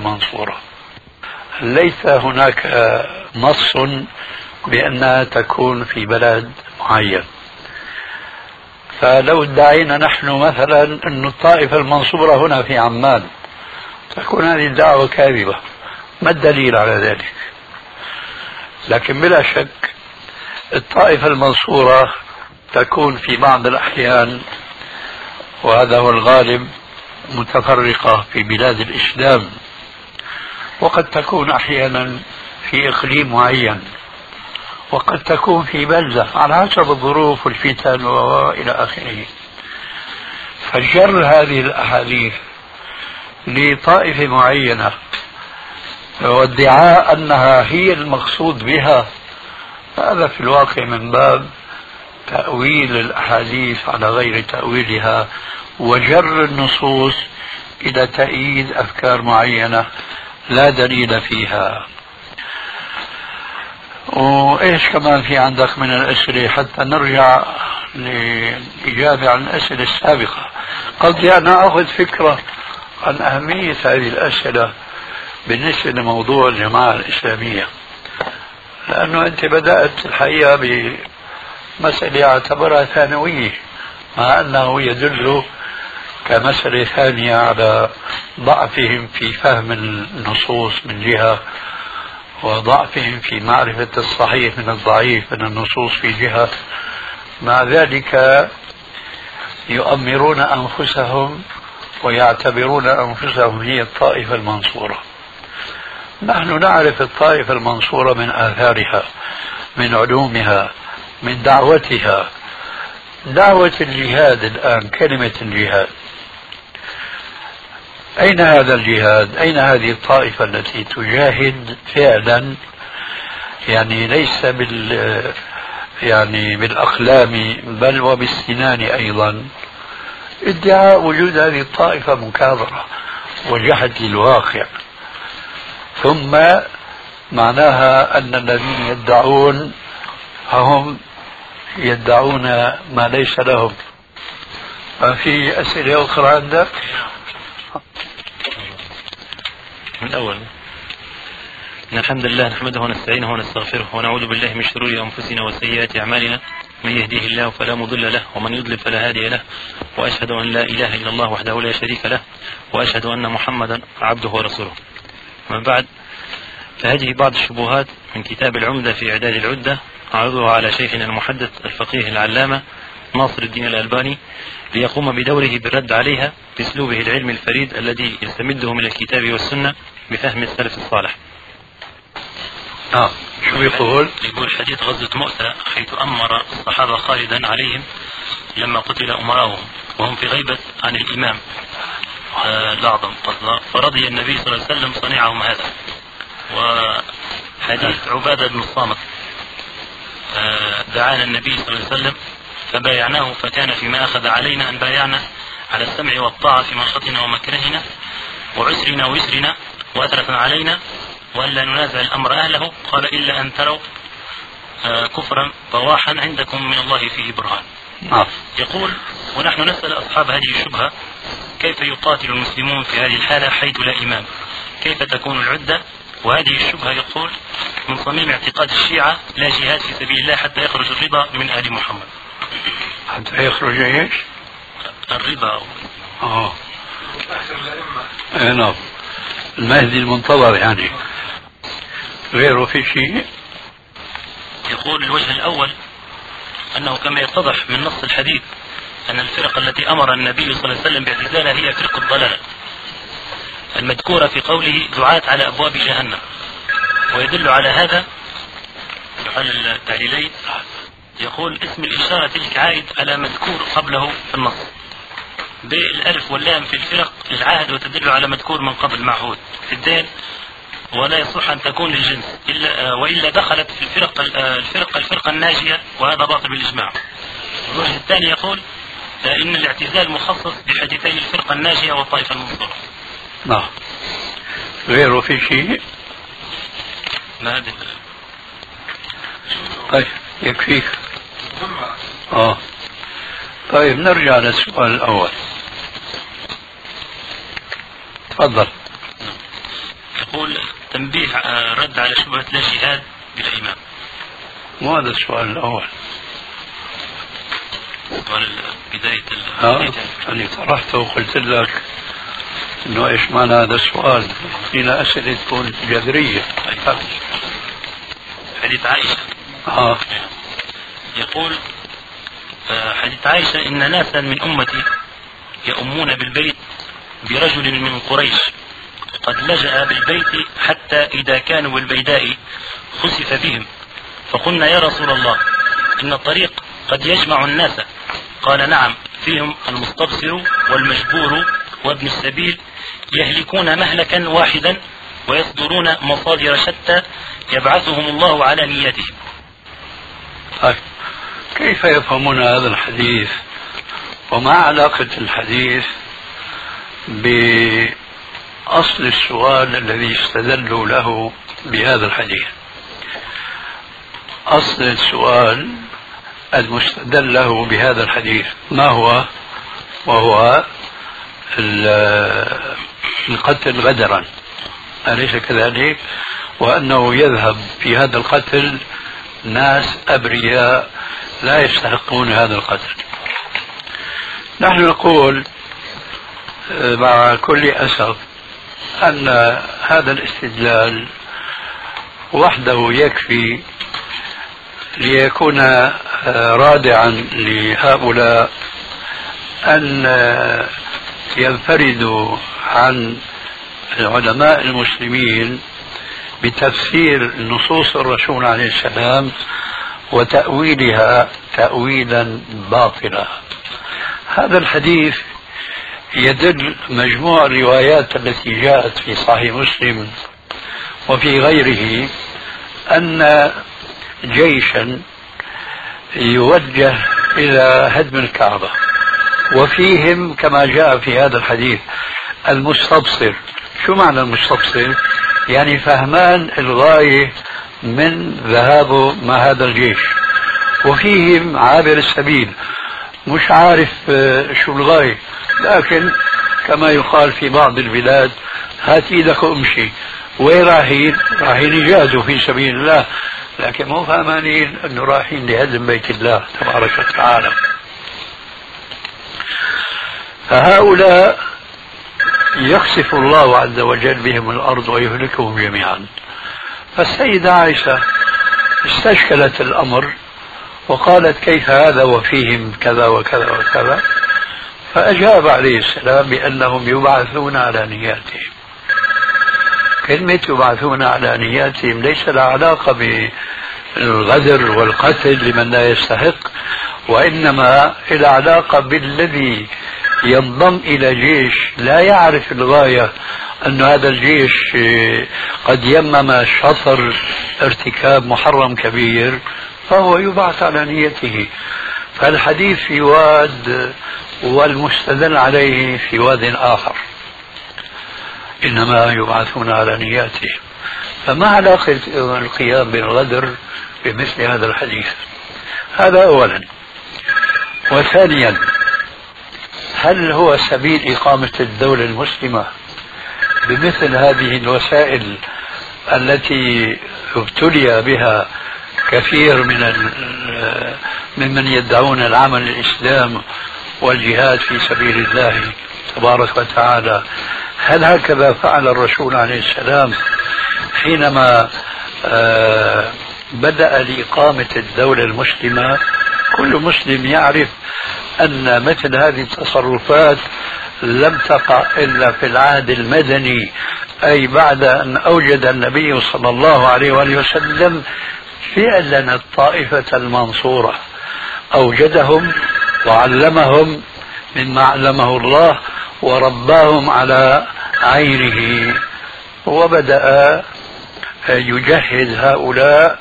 المنصورة. ليس هناك نص بأنها تكون في بلد معين. فلو ادعينا نحن مثلا أن الطائفة المنصورة هنا في عمان، تكون هذه الدعوة كاذبة. ما الدليل على ذلك؟ لكن بلا شك الطائفة المنصورة تكون في بعض الأحيان، وهذا هو الغالب، متفرقة في بلاد الإسلام، وقد تكون أحيانا في إقليم معين، وقد تكون في بلدة على حسب الظروف والفتن وإلى آخره. فجر هذه الأحاديث لطائفة معينة وادعاء أنها هي المقصود بها، هذا في الواقع من باب تأويل الأحاديث على غير تأويلها، وجر النصوص إلى تأييد أفكار معينة لا دليل فيها. وإيش كمان في عندك من الأسئلة حتى نرجع للإجابة عن الأسئلة السابقة؟ قصدي أنا أخذ فكرة عن أهمية هذه الأسئلة بالنسبة لموضوع الجماعة الإسلامية، لأنه أنت بدأت الحقيقة بمسألة اعتبرها ثانوية، مع أنه يدل كمسألة ثانية على ضعفهم في فهم النصوص من جهة، وضعفهم في معرفة الصحيح من الضعيف من النصوص في جهة. مع ذلك يؤمرون أنفسهم ويعتبرون أنفسهم هي الطائفة المنصورة. نحن نعرف الطائفة المنصورة من آثارها، من علومها، من دعوتها. دعوة الجهاد الآن، كلمة الجهاد، أين هذا الجهاد؟ أين هذه الطائفة التي تجاهد فعلا؟ يعني ليس بالأقلام بل وبالسنان أيضا. ادعاء وجود هذه الطائفة مكابرة وجحد للواقع، ثم معناها أن الذين يدعون هم يدعون ما ليس لهم. في أسئلة أخرى عندك؟ من الأول، إن الحمد لله نحمده ونستعينه ونستغفره ونعوذ بالله من شرور أنفسنا وسيئات أعمالنا، من يهديه الله فلا مضل له ومن يضلل فلا هادي له، وأشهد أن لا إله إلا الله وحده لا شريك له، وأشهد أن محمدا عبده ورسوله. من بعد، فهذه بعض الشبهات من كتاب العمدة في إعداد العدة، أعرضها على شيخنا المحدث الفقيه العلامة ناصر الدين الألباني ليقوم بدوره بالرد عليها بأسلوبه العلمي الفريد الذي يستمده من الكتاب والسنة بفهم السلف الصالح. شو يقول؟ يقول حديث غزوة مؤتة حيث أمر الصحابة خالدا عليهم لما قتل أمراؤهم وهم في غيبة عن الإمام الأعظم، فرضي النبي صلى الله عليه وسلم صنيعهم هذا. وحديث عبادة بن الصامت دعانا النبي صلى الله عليه وسلم فبايعناه، فكان فيما أخذ علينا أن بايعنا على السمع والطاعة في منشطنا ومكرهنا وعسرنا ويسرنا وأثرة علينا، وألا ننازع الأمر أهله. قال إلا أن تروا كفرا بواحا عندكم من الله فيه برهان. يقول: ونحن نسأل أصحاب هذه الشبهة كيف يقاتل المسلمون في هذه الحالة حيث لا إمام؟ كيف تكون العدة؟ وهذه الشبهة يقول من صميم اعتقاد الشيعة لا جهاد في سبيل الله حتى يخرج الرضا من آل محمد. حتى يخرج ايش؟ الرضا. نعم، المهدي المنتظر يعني. غيره في شيء؟ يقول الوجه الأول أنه كما يتضح من نص الحديث أن الفرق التي أمر النبي صلى الله عليه وسلم باعتزالها هي فرق الضلالة المذكورة في قوله دعاة على أبواب جهنم. ويدل على هذا على التعليلين. يقول اسم الإشارة تلك عائد على مذكور قبله في النص، بالألف واللام في الفرق للعهد، وتدل على مذكور من قبل معهود في الدين، ولا يصح أن تكون للجنس وإلا دخلت في الفرقة الناجية، وهذا باطل بالإجماع. الوجه الثاني يقول إن الاعتزال مخصص بحديثي الفرقة الناجية والطائفة المنصورة. نعم. غيره في شيء؟ ما أدري. طيب يكفيك. طيب نرجع للسؤال الأول. تفضل. يقول تنبيه رد على شبهة لا جهاد بلا إمام. مو هذا السؤال الأول؟ سؤال بداية أنا طرحته وقلت لك إنه إيش معنى هذا السؤال؟ هنا أسئلة تكون جذرية. حديث عائشة. يقول حديث عائشة إن ناسا من أمتي يؤمون بالبيت برجل من قريش قد لجأ بالبيت حتى إذا كانوا بالبيداء خسف بهم، فقلنا يا رسول الله إن الطريق قد يجمع الناس. قال نعم، فيهم المستبصر والمجبور وابن السبيل يهلكون مهلكا واحدا ويصدرون مصادر شتى يبعثهم الله على نياتهم. كيف يفهمون هذا الحديث؟ وما علاقة الحديث بأصل السؤال الذي استدلوا له بهذا الحديث؟ أصل السؤال المستدل له بهذا الحديث ما هو؟ وهو القتل غدرا، أليس كذلك؟ وأنه يذهب في هذا القتل ناس أبرياء لا يستحقون هذا القتل. نحن نقول مع كل أسف أن هذا الاستدلال وحده يكفي ليكون رادعا لهؤلاء أن ينفردوا عن العلماء المسلمين بتفسير نصوص الرسول عليه السلام وتأويلها تأويلا باطلا. هذا الحديث يدل مجموع الروايات التي جاءت في صحيح مسلم وفي غيره أن جيشا يوجه إلى هدم الكعبة، وفيهم كما جاء في هذا الحديث المستبصر. شو معنى المستبصر؟ يعني فهمان الغاية من ذهابه مع هذا الجيش، وفيهم عابر السبيل مش عارف شو الغاية، لكن كما يقال في بعض البلاد هات ايدك وامشي. وين رايحين؟ رايحين يجاهدوا في سبيل الله، لكن مو فهمانين انه رايحين لهدم بيت الله تبارك وتعالى. فهؤلاء يخسف الله عز وجل بهم الأرض ويهلكهم جميعا. فالسيدة عائشة استشكلت الأمر وقالت كيف هذا وفيهم كذا وكذا وكذا، فأجاب عليه السلام بأنهم يبعثون على نياتهم. كلمة يبعثون على نياتهم ليس لها علاقة بالغدر والقتل لمن لا يستحق، وإنما إلى علاقة بالذي ينضم إلى جيش لا يعرف الغاية، أن هذا الجيش قد يمم شطر ارتكاب محرم كبير، فهو يبعث على نيته. فالحديث في واد والمستدل عليه في واد آخر، إنما يبعثون على نياتهم. فما علاقة القيام بالغدر بمثل هذا الحديث؟ هذا أولا. وثانيا، هل هو سبيل إقامة الدولة المسلمة بمثل هذه الوسائل التي ابتلي بها كثير ممن يدعون العمل الإسلام والجهاد في سبيل الله تبارك وتعالى؟ هل هكذا فعل الرسول عليه السلام حينما بدأ لإقامة الدولة المسلمة؟ كل مسلم يعرف أن مثل هذه التصرفات لم تقع إلا في العهد المدني، أي بعد أن أوجد النبي صلى الله عليه وآله وسلم فعلا الطائفة المنصورة، أوجدهم وعلمهم مما علمه الله ورباهم على عينه، وبدأ يجهز هؤلاء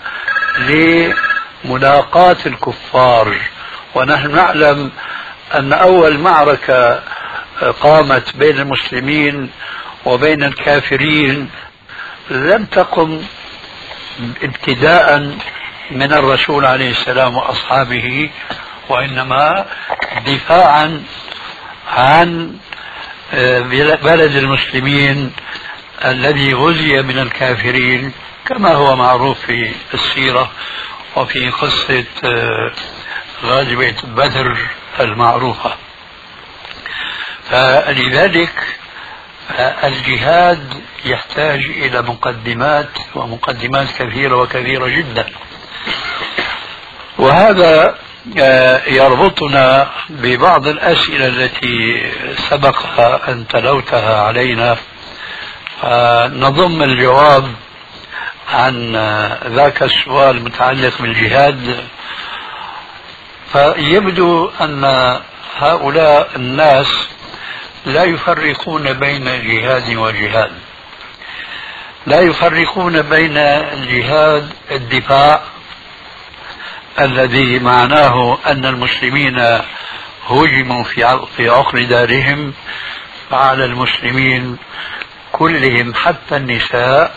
لملاقاة الكفار. ونحن نعلم أن أول معركة قامت بين المسلمين وبين الكافرين لم تقم ابتداء من الرسول عليه السلام وأصحابه، وإنما دفاعا عن بلد المسلمين الذي غزي من الكافرين كما هو معروف في السيرة وفي قصة غزوة بدر المعروفة. فلذلك الجهاد يحتاج إلى مقدمات ومقدمات كثيرة وكثيرة جدا، وهذا يربطنا ببعض الأسئلة التي سبق أن تلوتها علينا، نضم الجواب عن ذاك السؤال المتعلق بالجهاد. فيبدو أن هؤلاء الناس لا يفرقون بين جهاد وجهاد، لا يفرقون بين الجهاد الدفاع الذي معناه أن المسلمين هجموا في عقر دارهم، فعلى المسلمين كلهم حتى النساء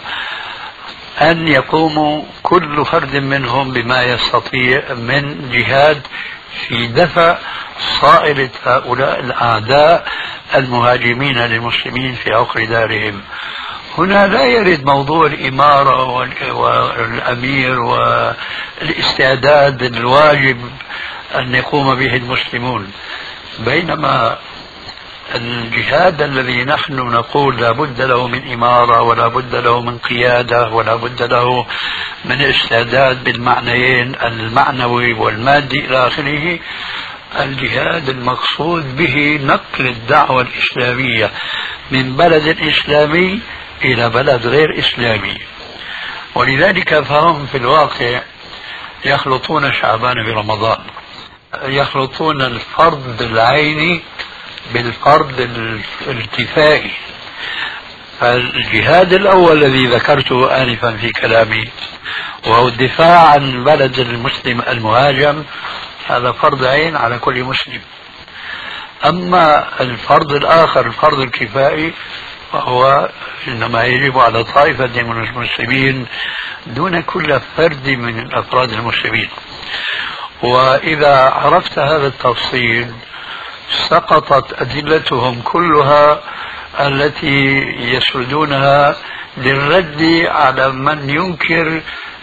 أن يقوموا كل فرد منهم بما يستطيع من جهاد في دفع صائلة هؤلاء الأعداء المهاجمين للمسلمين في عقر دارهم. هنا لا يرد موضوع الإمارة والأمير والاستعداد الواجب أن يقوم به المسلمون، بينما الجهاد الذي نحن نقول لا بد له من إمارة ولا بد له من قيادة ولا بد له من استعداد بالمعنيين المعنوي والمادي إلى آخره، الجهاد المقصود به نقل الدعوة الإسلامية من بلد إسلامي إلى بلد غير إسلامي. ولذلك فهم في الواقع يخلطون شعبان برمضان، يخلطون الفرض العيني بالفرض الكفائي. الجهاد الأول الذي ذكرته آنفا في كلامي وهو الدفاع عن البلد المسلم المهاجم، هذا فرض عين على كل مسلم. أما الفرض الآخر الفرض الكفائي فهو إنما يجب على طائفة من المسلمين دون كل فرد من أفراد المسلمين. وإذا عرفت هذا التفصيل سقطت أدلتهم كلها التي يسردونها للرد على من ينكر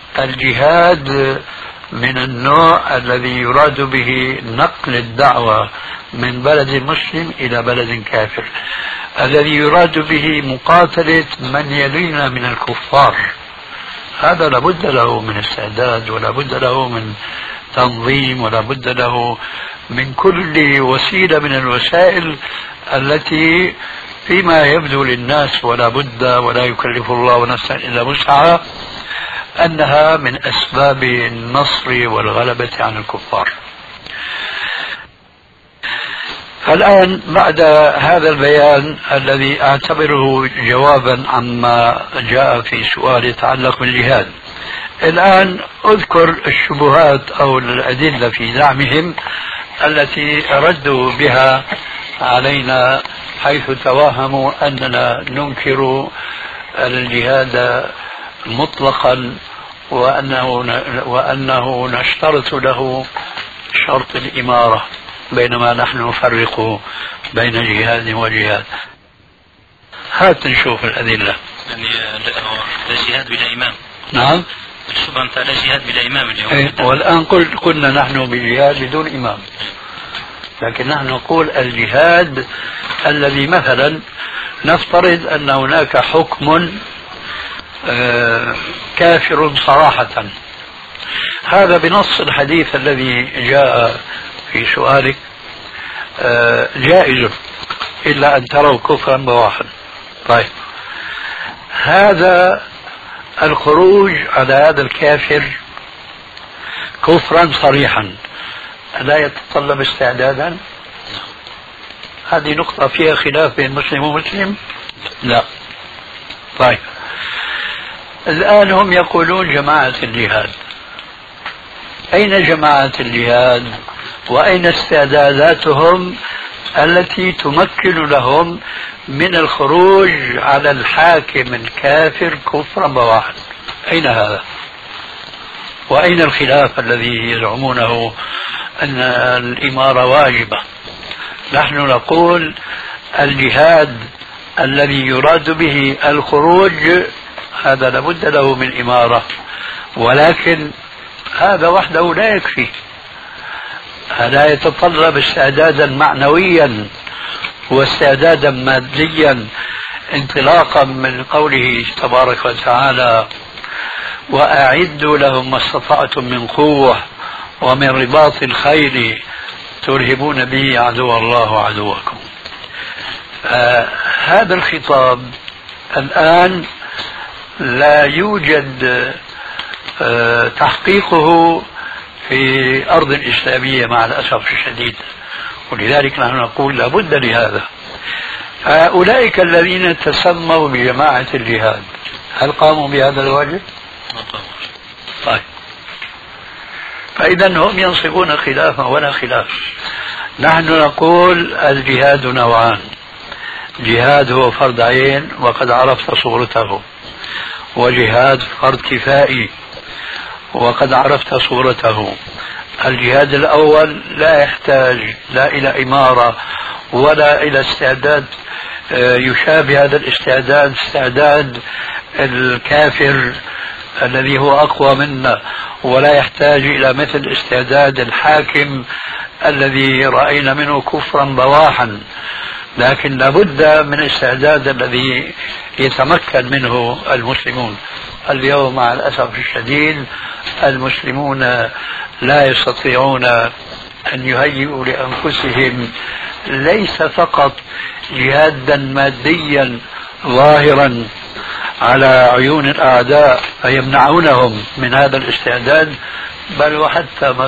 الجهاد من النوع الذي يراد به نقل الدعوة من بلد مسلم إلى بلد كافر، الذي يراد به مقاتلة من يلينا من الكفار. هذا لابد له من استعداد ولا بد له من تنظيم ولا بد له من كل وسيلة من الوسائل التي فيما يبدو للناس ولا بد ولا يكلف الله نفسا إلا وسعها أنها من أسباب النصر والغلبة عن الكفار. الآن بعد هذا البيان الذي أعتبره جوابا عما جاء في سؤال يتعلق بالجهاد، الآن أذكر الشبهات أو الأدلة في دعمهم التي ردوا بها علينا، حيث توهموا أننا ننكر الجهاد مطلقا وأنه نشترط له شرط الإمارة، بينما نحن نفرق بين جهاد وجهاد. هات نشوف الأدلة. يعني لا جهاد بلا إمام. نعم. الشبهة أنت لا جهاد بلا إمام اليوم. والآن قلنا نحن بجهاد بدون إمام، لكن نحن نقول الجهاد الذي مثلا نفترض أن هناك حكم كافر صراحة، هذا بنص الحديث الذي جاء في سؤالك جائز إلا أن تروا كفرا بواحا. طيب، هذا الخروج على هذا الكافر كفرا صريحا لا يتطلب استعدادا؟ هذه نقطة فيها خلاف بين مسلم ومسلم؟ لا. طيب، الآن هم يقولون جماعة الجهاد. أين جماعة الجهاد وأين استعداداتهم التي تمكن لهم من الخروج على الحاكم الكافر كفرا بواحا؟ أين هذا؟ وأين الخلاف الذي يزعمونه أن الإمارة واجبة؟ نحن نقول الجهاد الذي يراد به الخروج هذا لابد له من إمارة، ولكن هذا وحده لا يكفي، هذا يتطلب استعدادا معنويا واستعدادا ماديا، انطلاقا من قوله تبارك وتعالى: وأعدوا لهم ما استطعتم من قوة ومن رباط الخيل ترهبون به عدو الله وعدوكم. هذا الخطاب الآن لا يوجد تحقيقه في أرض إسلامية مع الأسف الشديد، ولذلك نحن نقول لابد لهذا. أولئك الذين تسموا بجماعة الجهاد هل قاموا بهذا الواجب؟ طيب، فإذا هم ينصبون خلافا ولا خلاف. نحن نقول الجهاد نوعان: جهاد هو فرض عين وقد عرفت صورته، وجهاد فرض كفائي وقد عرفت صورته. الجهاد الأول لا يحتاج لا إلى إمارة ولا إلى استعداد يشابه هذا الاستعداد استعداد الكافر الذي هو أقوى منا، ولا يحتاج إلى مثل استعداد الحاكم الذي رأينا منه كفرا بواحا، لكن لابد من استعداد الذي يتمكن منه المسلمون. اليوم مع الأسف الشديد المسلمون لا يستطيعون أن يهيئوا لأنفسهم ليس فقط جهادا ماديا ظاهرا على عيون الأعداء فيمنعونهم من هذا الاستعداد، بل وحتى ما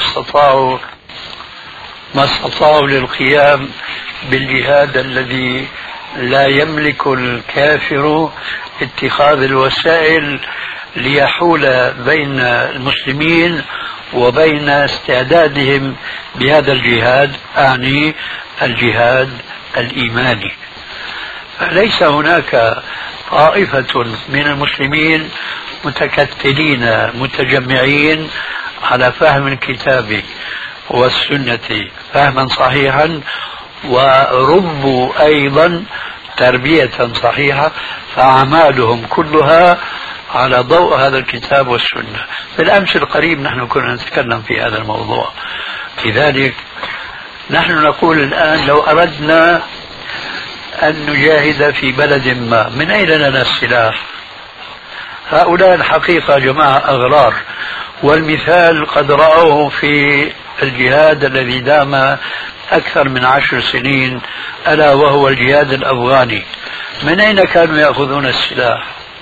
استطاعوا للقيام بالجهاد الذي لا يملك الكافر اتخاذ الوسائل ليحول بين المسلمين وبين استعدادهم بهذا الجهاد، أعني الجهاد الإيماني. فليس هناك طائفة من المسلمين متكتلين متجمعين على فهم الكتاب والسنة فهما صحيحا، وربوا أيضا تربية صحيحة، فأعمالهم كلها على ضوء هذا الكتاب والسنة. بالأمس القريب نحن كنا نتكلم في هذا الموضوع. لذلك نحن نقول الآن لو أردنا أن نجاهد في بلد ما، من أين لنا السلاح؟ هؤلاء الحقيقة جماعة أغرار، والمثال قد رأوه في الجهاد الذي دام أكثر من 10 سنين، ألا وهو الجهاد الأفغاني. من أين كانوا يأخذون السلاح؟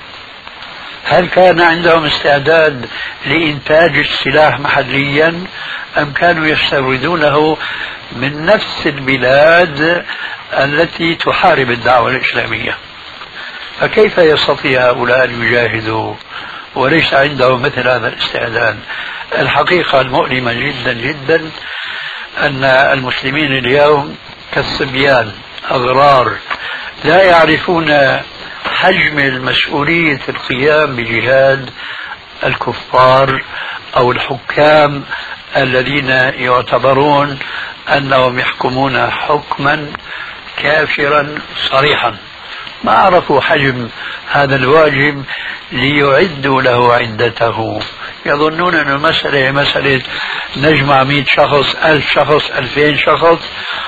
هل كان عندهم استعداد لإنتاج السلاح محليا أم كانوا يستوردونه من نفس البلاد التي تحارب الدعوة الإسلامية؟ فكيف يستطيع هؤلاء أن يجاهدوا وليس عندهم مثل هذا الاستعداد؟ الحقيقة المؤلمة جدا جدا أن المسلمين اليوم كالصبيان أغرار لا يعرفون حجم المسؤولية القيام بجهاد الكفار أو الحكام الذين يعتبرون أنهم يحكمون حكما كافرا صريحا. ما عرفوا حجم هذا الواجب ليعدوا له عدته. يظنون أن المسألة مسألة نجمع 100 شخص 1000 شخص 2000 شخص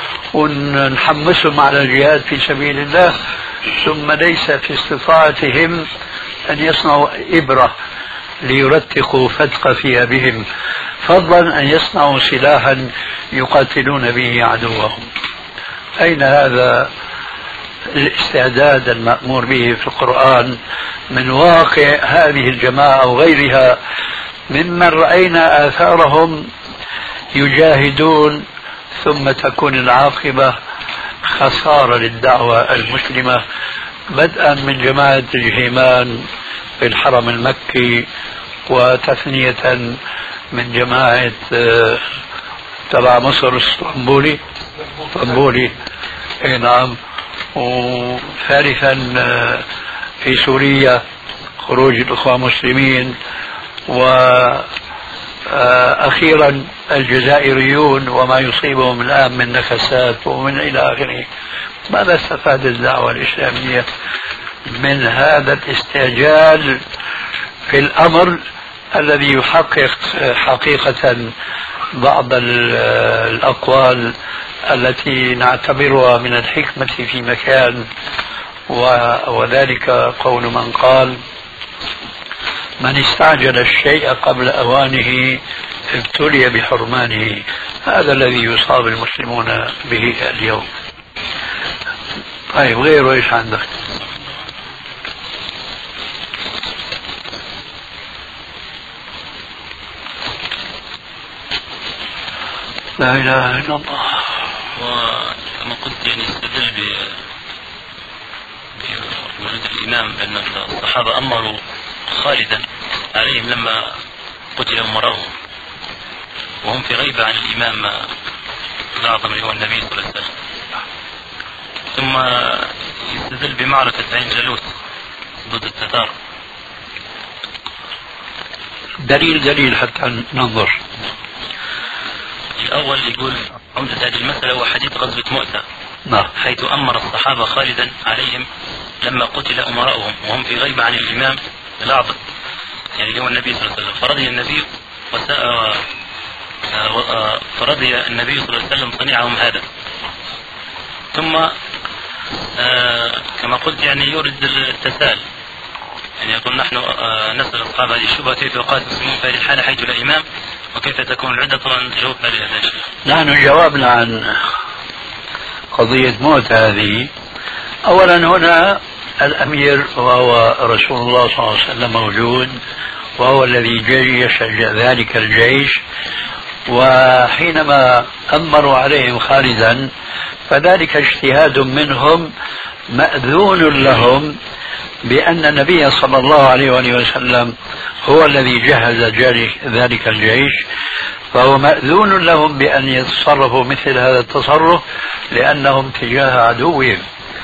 ونحمسهم على الجهاد في سبيل الله، ثم ليس في استطاعتهم أن يصنعوا إبرة ليرتقوا فتق فيها بهم، فضلا أن يصنعوا سلاحا يقاتلون به عدوهم. أين هذا الاستعداد المأمور به في القرآن من واقع هذه الجماعة وغيرها ممن رأينا آثارهم يجاهدون ثم تكون العاقبة خسارة للدعوة المسلمة، بدءا من جماعة الجهيمان في الحرم المكي، وتثنية من جماعة تبع مصر اسطنبولي نعم، وثالثا في سوريا خروج الأخوة المسلمين، وأخيرا الجزائريون وما يصيبهم الآن من نكسات ومن إلى آخره. ماذا استفاد الدعوة الإسلامية من هذا الاستعجال في الأمر الذي يحقق حقيقة بعض الأقوال التي نعتبرها من الحكمة في مكان، وذلك قول من قال: من استعجل الشيء قبل أوانه ابتلي بحرمانه. هذا الذي يصاب المسلمون به اليوم. طيب، غيره ايش عندك؟ لا اله الا الله. وكما قلت يعني استدل بوجود الامام بان الصحابه امروا خالدا عليهم لما قتل امراؤهم وهم في غيبه عن الامام الاعظم اللي هو النبي صلى الله عليه وسلم. ثم يستدل بمعركه عين جالوت ضد التتار. دليل حتى ننظر. الأول يقول عمدة هذه المسألة هو حديث غزوة مؤتة، حيث أمر الصحابة خالدا عليهم لما قتل أمراؤهم وهم في غيبة عن الإمام الأعظم يعني اللي هو النبي صلى الله عليه وسلم، فرضي النبي صلى الله عليه وسلم صنيعهم هذا. ثم كما قلت يعني يورد التساؤل، يعني يقول نحن نسأل أصحاب هذه الشبهة كيف يقاتل المسلمون في هذه الحالة حيث لا إمام وكيف تكون العدة؟ طبعا جاوبنا لهذا الشيء. نحن جاوبنا عن قضية موت هذه. أولا هنا الأمير وهو رسول الله صلى الله عليه وسلم موجود، وهو الذي جيش ذلك الجيش، وحينما أمروا عليهم خالدا فذلك اجتهاد منهم مأذون لهم بأن النبي صلى الله عليه وسلم هو الذي جهز ذلك الجيش، فهو مأذون لهم بأن يتصرفوا مثل هذا التصرف لأنهم تجاه عدوهم.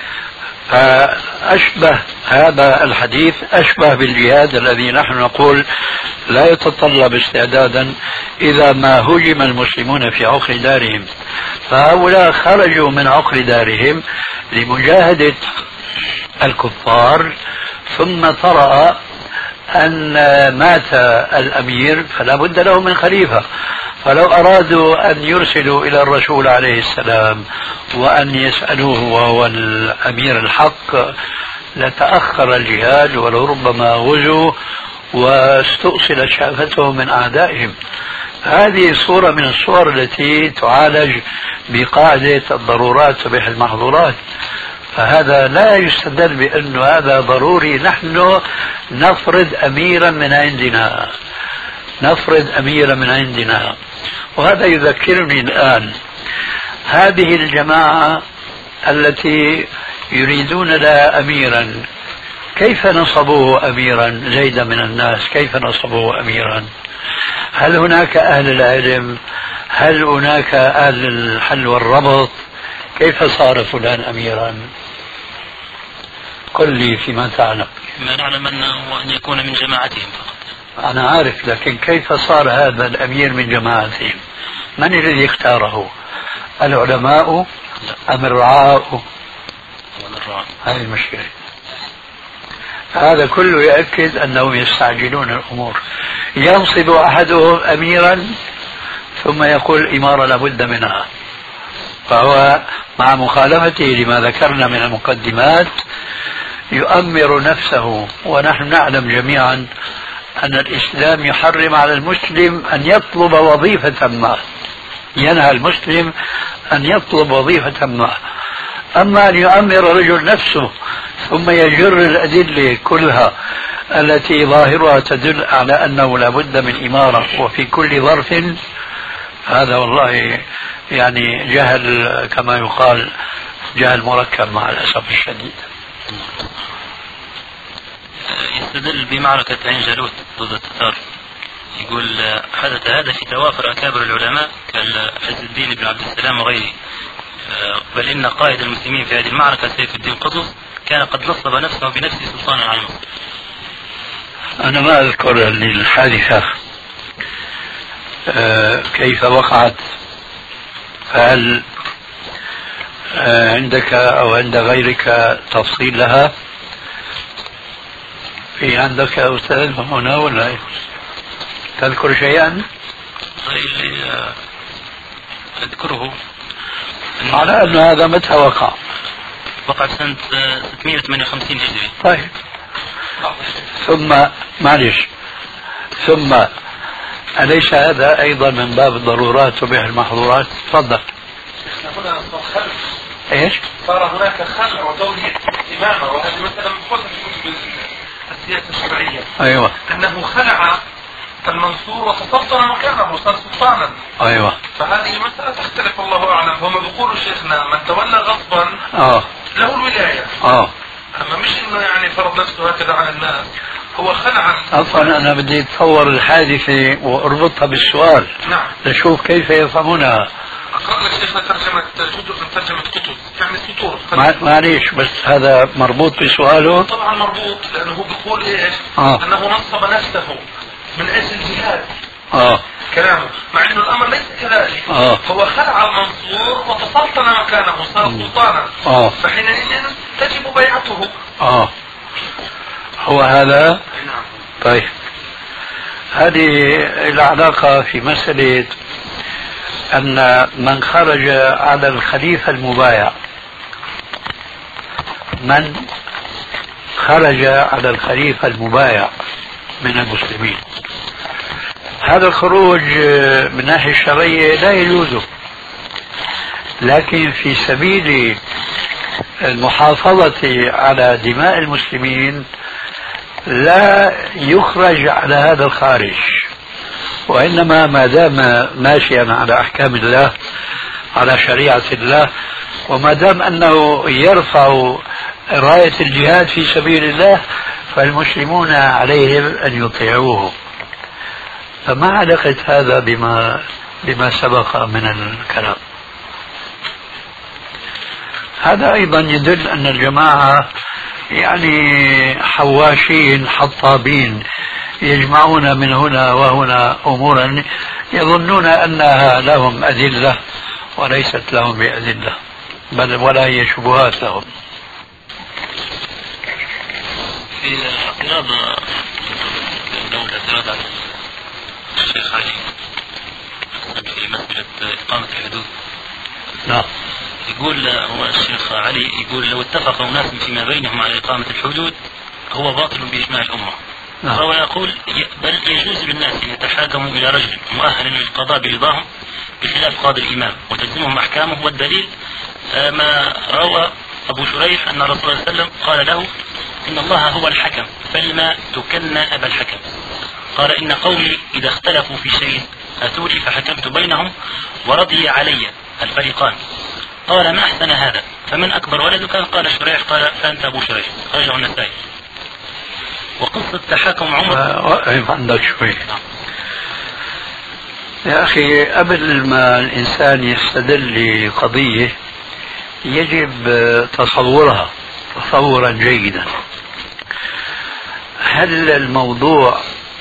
فأشبه هذا الحديث أشبه بالجهاد الذي نحن نقول لا يتطلب استعدادا إذا ما هجم المسلمون في عقر دارهم. فهؤلاء خرجوا من عقر دارهم لمجاهدة الكفار، ثم طرأ أن مات الأمير فلا بد له من خليفة، فلو أرادوا أن يرسلوا إلى الرسول عليه السلام وأن يسألوه وهو الأمير الحق لتأخر الجهاد ولربما غزوا واستؤصلت شافتهم من أعدائهم. هذه صورة من الصور التي تعالج بقاعدة الضرورات تبيح المحظورات. فهذا لا يستدل بأنه هذا ضروري. نحن نفرض أميرا من عندنا، وهذا يذكرني الآن هذه الجماعة التي يريدون لها أميرا، كيف نصبوه أميرا؟ زيد من الناس كيف نصبوه أميرا؟ هل هناك أهل العلم؟ هل هناك أهل الحل والربط؟ كيف صار فلان أميرا؟ قل لي فيما تعلم. ما نعلم أنه أن يكون من جماعتهم فقط. أنا عارف، لكن كيف صار هذا الأمير من جماعتهم؟ من الذي اختاره؟ العلماء أم الرعاء؟ هذه المشكلة. هذا كله يؤكد أنهم يستعجلون الأمور. ينصب أحدهم أميرا ثم يقول الإمارة لابد منها، فهو مع مخالفته لما ذكرنا من المقدمات يؤمر نفسه. ونحن نعلم جميعا أن الإسلام يحرم على المسلم أن يطلب وظيفة ما، ينهى المسلم أن يطلب وظيفة ما. أما أن يؤمر رجل نفسه ثم يجر الأدلة كلها التي ظاهرها تدل على أنه لا بد من إمارة وفي كل ظرف، هذا والله يعني جهل كما يقال، جهل مركب مع الأسف الشديد. يستدل بمعركة عين جالوت ضد التتار، يقول حدث هذا في توافر أكابر العلماء كعز الدين بن عبد السلام وغيره، بل إن قائد المسلمين في هذه المعركة سيف الدين قطز كان قد نصب نفسه بنفسه سلطانا على مصر. أنا ما أذكر الحادثة كيف وقعت، هل عندك أو عند غيرك تفصيل لها؟ في عندك يا أستاذ هنا ولا تذكر شيئا؟ اللي أذكره على أن هذا متى وقع؟ وقع سنة 658 هجري. طيب، ثم معلش، ثم أليس هذا أيضا من باب الضرورات تبيح المحظورات؟ تفضل. هنا خلع. ايش؟ صار هناك خلع ودولة إمامة، وهذه مثلا مخصصة بالسياسة الشرعية. أيوة. أنه خلع المنصور وتسلطن مكانه وصار سلطانا. أيوة. فهذه مسألة تختلف، الله أعلم. هم بيقولوا شيخنا من تولى غصبا له الولاية. أما مش إنه يعني فرض نفسه هكذا على الناس، هو خلع. أصلا أنا بدي أتصور الحادثة وأربطها بالسؤال. نعم. نشوف كيف يفهمونها. أقرأ لك شيخنا ترجمة كتب يعني سطور. معليش، بس هذا مربوط بسؤاله؟ طبعا مربوط، لأنه هو بيقول إيش؟ أنه نصب نفسه من أجل الجهاد. كلامه، مع أنه الأمر ليس كذلك. هو خلع المنصور وتسلطن مكانه، صار سلطانا. فحينئذ تجب بيعته. هو هذا. نعم. طيب، هذه العلاقة في مسألة أن من خرج على الخليفة المبايع، من خرج على الخليفة المبايع من المسلمين، هذا الخروج من ناحية الشرعية لا يجوز، لكن في سبيل المحافظة على دماء المسلمين لا يخرج على هذا الخارج، وإنما ما دام ماشيا على أحكام الله على شريعة الله، وما دام أنه يرفع راية الجهاد في سبيل الله، فالمسلمون عليهم أن يطيعوه. فما علاقة هذا بما سبق من الكلام؟ هذا أيضا يدل أن الجماعة يعني حواشين حطابين، يجمعون من هنا وهنا أمورا يظنون أنها لهم أدلة وليست لهم بأدلة، بل ولا هي شبهات لهم. في اعتراض الدولة، اعتراض على الشيخ علي في مسألة إقامة الحدود. نعم. يقول هو الشيخ علي يقول لو اتفق أناس فيما بينهم على إقامة الحدود هو باطل بإجماع الأمة. فهو يقول بل يجوز للناس أن يتحاكموا إلى رجل مؤهل للقضاء برضاهم بخلاف قاضي الإمام وتلزمهم أحكامه، والدليل ما روى أبو شريح أن الرسول صلى الله عليه وسلم قال له إن الله هو الحكم فلما تكن أبا الحكم. قال إن قومي إذا اختلفوا في شيء أتوني فحكمت بينهم ورضي علي الفريقان. قال ما أحسن هذا، فمن أكبر ولدك؟ قال شريح. قال فأنت أبو شريح. خرجه النسائي. وقصة تحاكم عمر عندك شوي يا أخي، قبل ما الإنسان يستدل لقضية يجب تصورها تصورا جيدا. هل الموضوع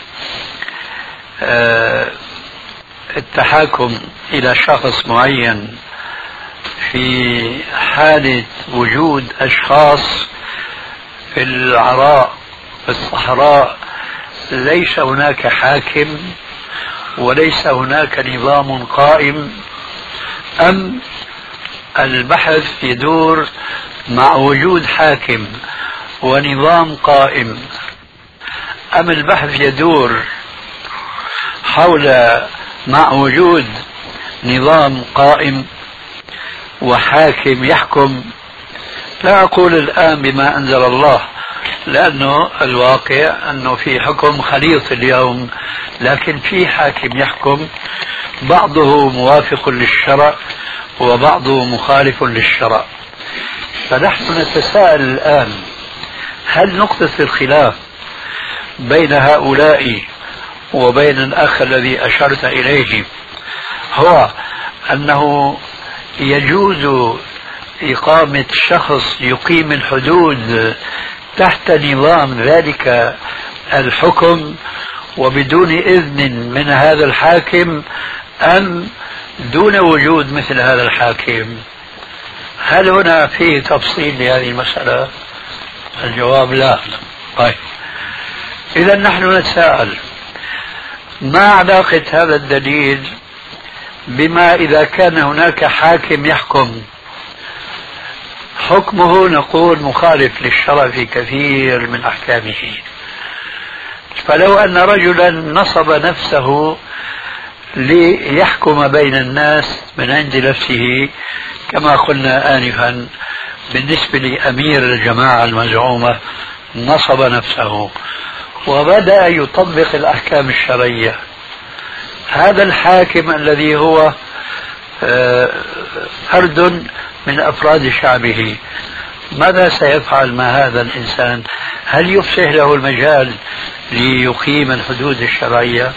التحاكم إلى شخص معين في حالة وجود أشخاص في العراء في الصحراء ليس هناك حاكم وليس هناك نظام قائم، أم البحث يدور مع وجود حاكم ونظام قائم، أم البحث يدور حول مع وجود نظام قائم وحاكم يحكم؟ لا أقول الآن بما أنزل الله، لأنه الواقع أنه في حكم خليط اليوم، لكن في حاكم يحكم بعضه موافق للشرع وبعضه مخالف للشرع. فنحن نتساءل الآن هل نقطة الخلاف بين هؤلاء وبين الأخ الذي أشرت إليه هو أنه يجوز إقامة شخص يقيم الحدود تحت نظام ذلك الحكم وبدون إذن من هذا الحاكم، أم دون وجود مثل هذا الحاكم؟ هل هنا في تفصيل لهذه المسألة؟ الجواب لا. طيب، إذا نحن نتساءل ما علاقة هذا الدليل بما إذا كان هناك حاكم يحكم حكمه نقول مخالف للشرع في كثير من أحكامه. فلو أن رجلا نصب نفسه ليحكم بين الناس من عند نفسه كما قلنا آنفا بالنسبة لأمير الجماعة المزعومة، نصب نفسه وبدأ يطبق الأحكام الشرعية، هذا الحاكم الذي هو فرد من أفراد شعبه ماذا سيفعل مع هذا الإنسان؟ هل يفسح له المجال ليقيم الحدود الشرعية؟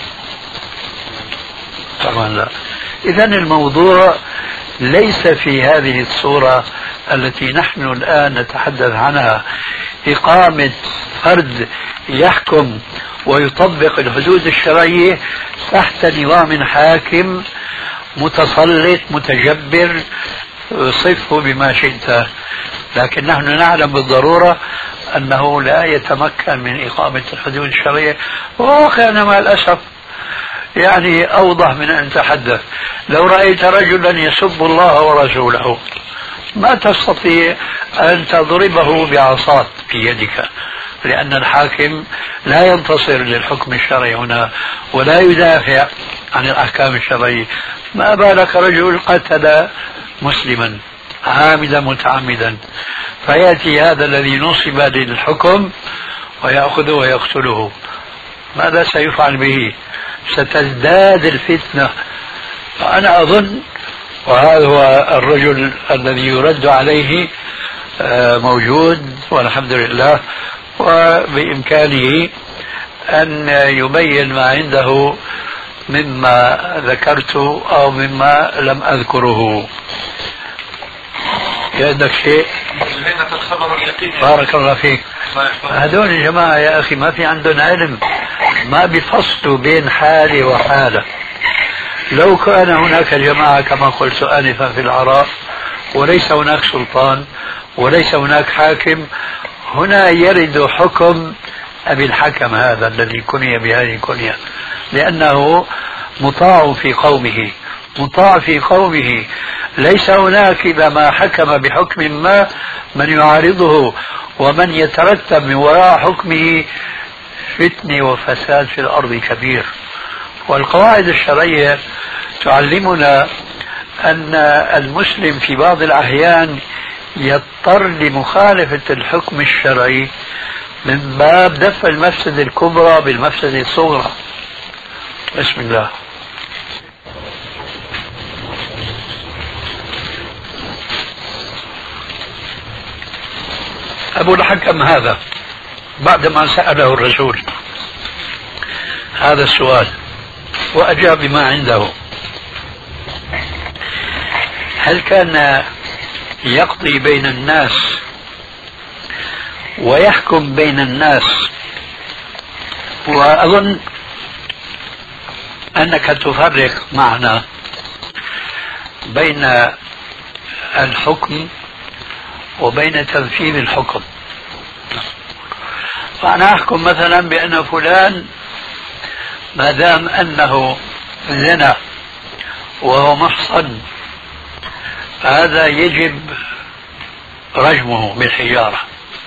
طبعا لا. إذن الموضوع ليس في هذه الصورة التي نحن الآن نتحدث عنها، إقامة فرد يحكم ويطبق الحدود الشرعية تحت نظام حاكم متسلط متجبر صفه بما شئت، لكن نحن نعلم بالضرورة أنه لا يتمكن من إقامة الحدود الشرعية. وواقعنا مع الأسف يعني أوضح من أن تحدث. لو رأيت رجلا يسب الله ورسوله ما تستطيع أن تضربه بعصا في يدك، لأن الحاكم لا ينتصر للحكم الشرعي هنا ولا يدافع عن الأحكام الشرعية. ما بالك رجل قتل مسلما عامدا متعمدا، فيأتي هذا الذي نصب للحكم ويأخذه ويقتله، ماذا سيفعل به؟ ستزداد الفتنة. فأنا أظن، وهذا هو الرجل الذي يرد عليه موجود والحمد لله، وبإمكانه أن يبين ما عنده مما ذكرت أو مما لم أذكره. عندك شيء؟ بارك الله فيك. هذول الجماعة يا أخي ما في عندهم علم، ما بيفصلوا بين حالة وحالة. لو كان هناك جماعة كما قلت آنفا في العراء وليس هناك سلطان وليس هناك حاكم، هنا يرد حكم أبي الحكم هذا الذي كني بهذه الكنية، لأنه مطاع في قومه، مطاع في قومه. ليس هناك إذا ما حكم بحكم ما من يعارضه ومن يترتب من وراء حكمه فتنة وفساد في الأرض كبير. والقواعد الشرعية تعلمنا أن المسلم في بعض الأحيان يضطر لمخالفة الحكم الشرعي من باب دفع المفسدة الكبرى بالمفسدة الصغرى. بسم الله. أبو الحكم هذا بعدما سأله الرسول هذا السؤال وأجاب بما عنده، هل كان يقضي بين الناس ويحكم بين الناس؟ وأظن أنك تفرق معنا بين الحكم وبين تنفيذ الحكم. فأنا أحكم مثلا بأن فلان ما دام أنه زنى وهو محصن فهذا يجب رجمه بالحجارة،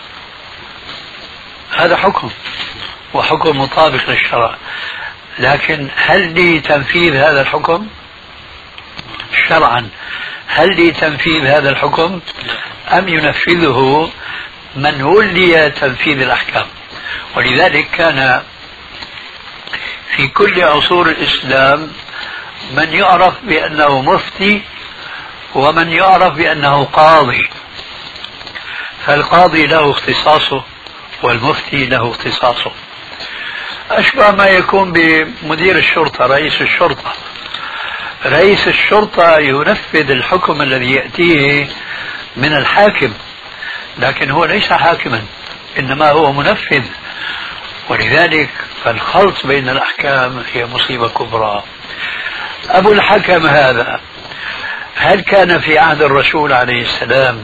هذا حكم وحكم مطابق للشرع. لكن هل لي تنفيذ هذا الحكم شرعا؟ هل لي تنفيذ هذا الحكم أم ينفذه من ولي تنفيذ الأحكام؟ ولذلك كان في كل عصور الإسلام من يعرف بأنه مفتي ومن يعرف بأنه قاضي، فالقاضي له اختصاصه والمفتي له اختصاصه. أشبه ما يكون بمدير الشرطة، رئيس الشرطة. رئيس الشرطة ينفذ الحكم الذي يأتيه من الحاكم، لكن هو ليس حاكما إنما هو منفذ. ولذلك فالخلط بين الأحكام هي مصيبة كبرى. أبو الحكم هذا هل كان في عهد الرسول عليه السلام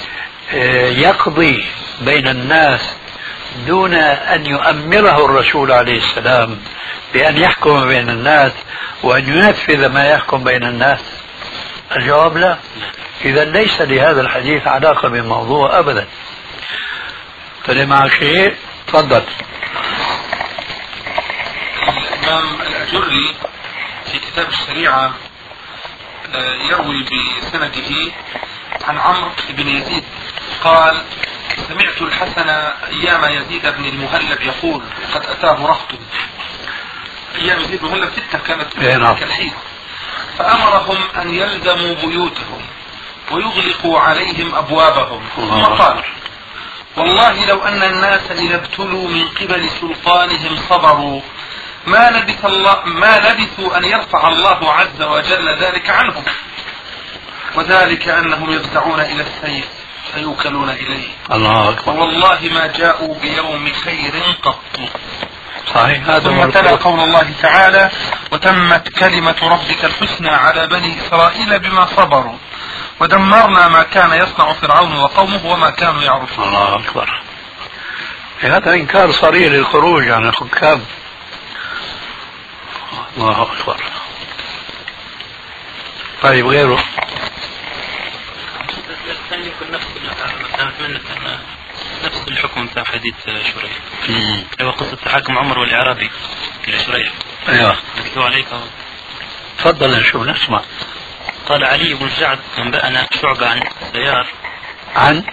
يقضي بين الناس دون أن يؤمره الرسول عليه السلام بأن يحكم بين الناس وأن ينفذ ما يحكم بين الناس؟ الجواب لا. إذا ليس لهذا الحديث علاقة بالموضوع أبدا. طلع معك شيء؟ تفضل. الإمام الأجري في كتاب الشريعة يروي بسنده عن عمرو بن يزيد قال: سمعت الحسن أيام يزيد بن المهلب يقول: قد أتاه رهط. أيام يزيد بن المهلب 6 كانت كالحين، فأمرهم أن يلزموا بيوتهم ويغلقوا عليهم أبوابهم، ثم قال: والله لو أن الناس إذا ابتلوا من قبل سلطانهم صبروا ما لبثوا أن يرفع الله عز وجل ذلك عنهم، وذلك أنهم يفزعون إلى السيف فيوكلون إليه. الله أكبر. والله ما جاءوا بيوم خير قط. صحيح. هذا ثم تلا قول الله تعالى: وتمت كلمة ربك الحسنى على بني إسرائيل بما صبروا ودمرنا ما كان يصنع فرعون وقومه وما كانوا يعرفون. الله أكبر. هذا إنكار صريح للخروج عن الحكام. الله أكبر. طيب غيره؟ نفس الحكم بتاع حديث شريح. هو قصة تحاكم عمر والإعرابي إلى شريح. أيوه. نتلو عليك. تفضل نشوف نسمع. قال علي بن جعد أنبأنا شعبة عن سيار. عن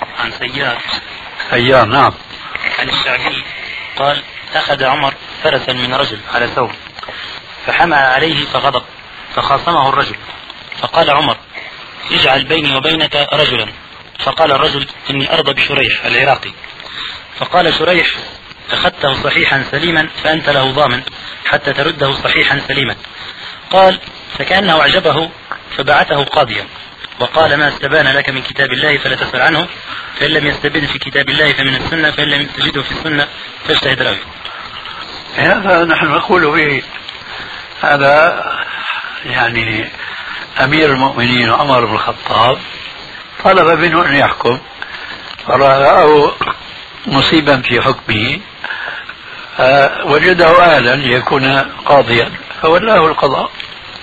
سيار نعم. عن الشعبي قال: أخذ عمر فرسا من رجل على ثوب فحمى عليه فغضب فخاصمه الرجل، فقال عمر: اجعل بيني وبينك رجلا. فقال الرجل: إني أرضى بشريح العراقي. فقال شريح: أخذته صحيحا سليما فأنت له ضامن حتى ترده صحيحا سليما. قال: فكأنه أعجبه فبعثه قاضيا وقال: ما استبان لك من كتاب الله فلا تسأل عنه، فإن لم يستبن في كتاب الله فمن السنة، فإن لم تجده في السنة فاجتهد رأيه. هذا نحن نقول به. هذا يعني أمير المؤمنين عمر بن الخطاب طلب منه أن يحكم، فرأى مصيبا في حكمه وجده أهلا ليكون قاضيا فولاه القضاء.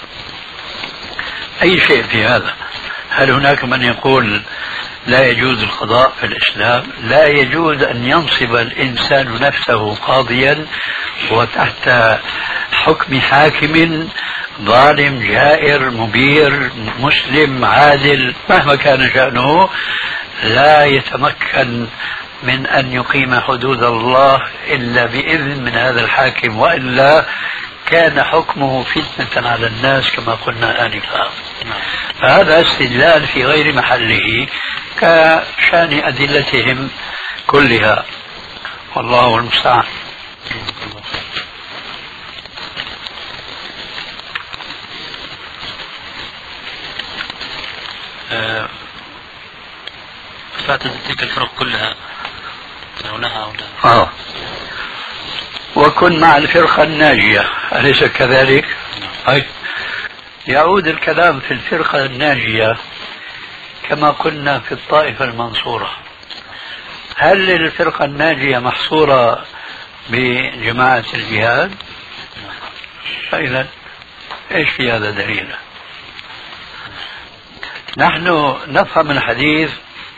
أي شيء في هذا. هل هناك من يقول لا يجوز القضاء في الإسلام؟ لا يجوز أن ينصب الإنسان نفسه قاضيا وتحت حكم حاكم ظالم جائر مبير مسلم عادل مهما كان شأنه، لا يتمكن من أن يقيم حدود الله إلا بإذن من هذا الحاكم، وإلا كان حكمه فتنة على الناس كما قلنا آنفا. فهذا استدلال في غير محله كشان أدلتهم كلها، والله المستعان. فاتت تلك الفرق كلها ترونها أو لا؟ وكن مع الفرقة الناجية، أليس كذلك؟ يعود الكلام في الفرقة الناجية كما قلنا في الطائفة المنصورة. هل الفرقة الناجية محصورة بجماعة الجهاد؟ فإذا إيش في هذا دليل؟ نحن نفهم الحديث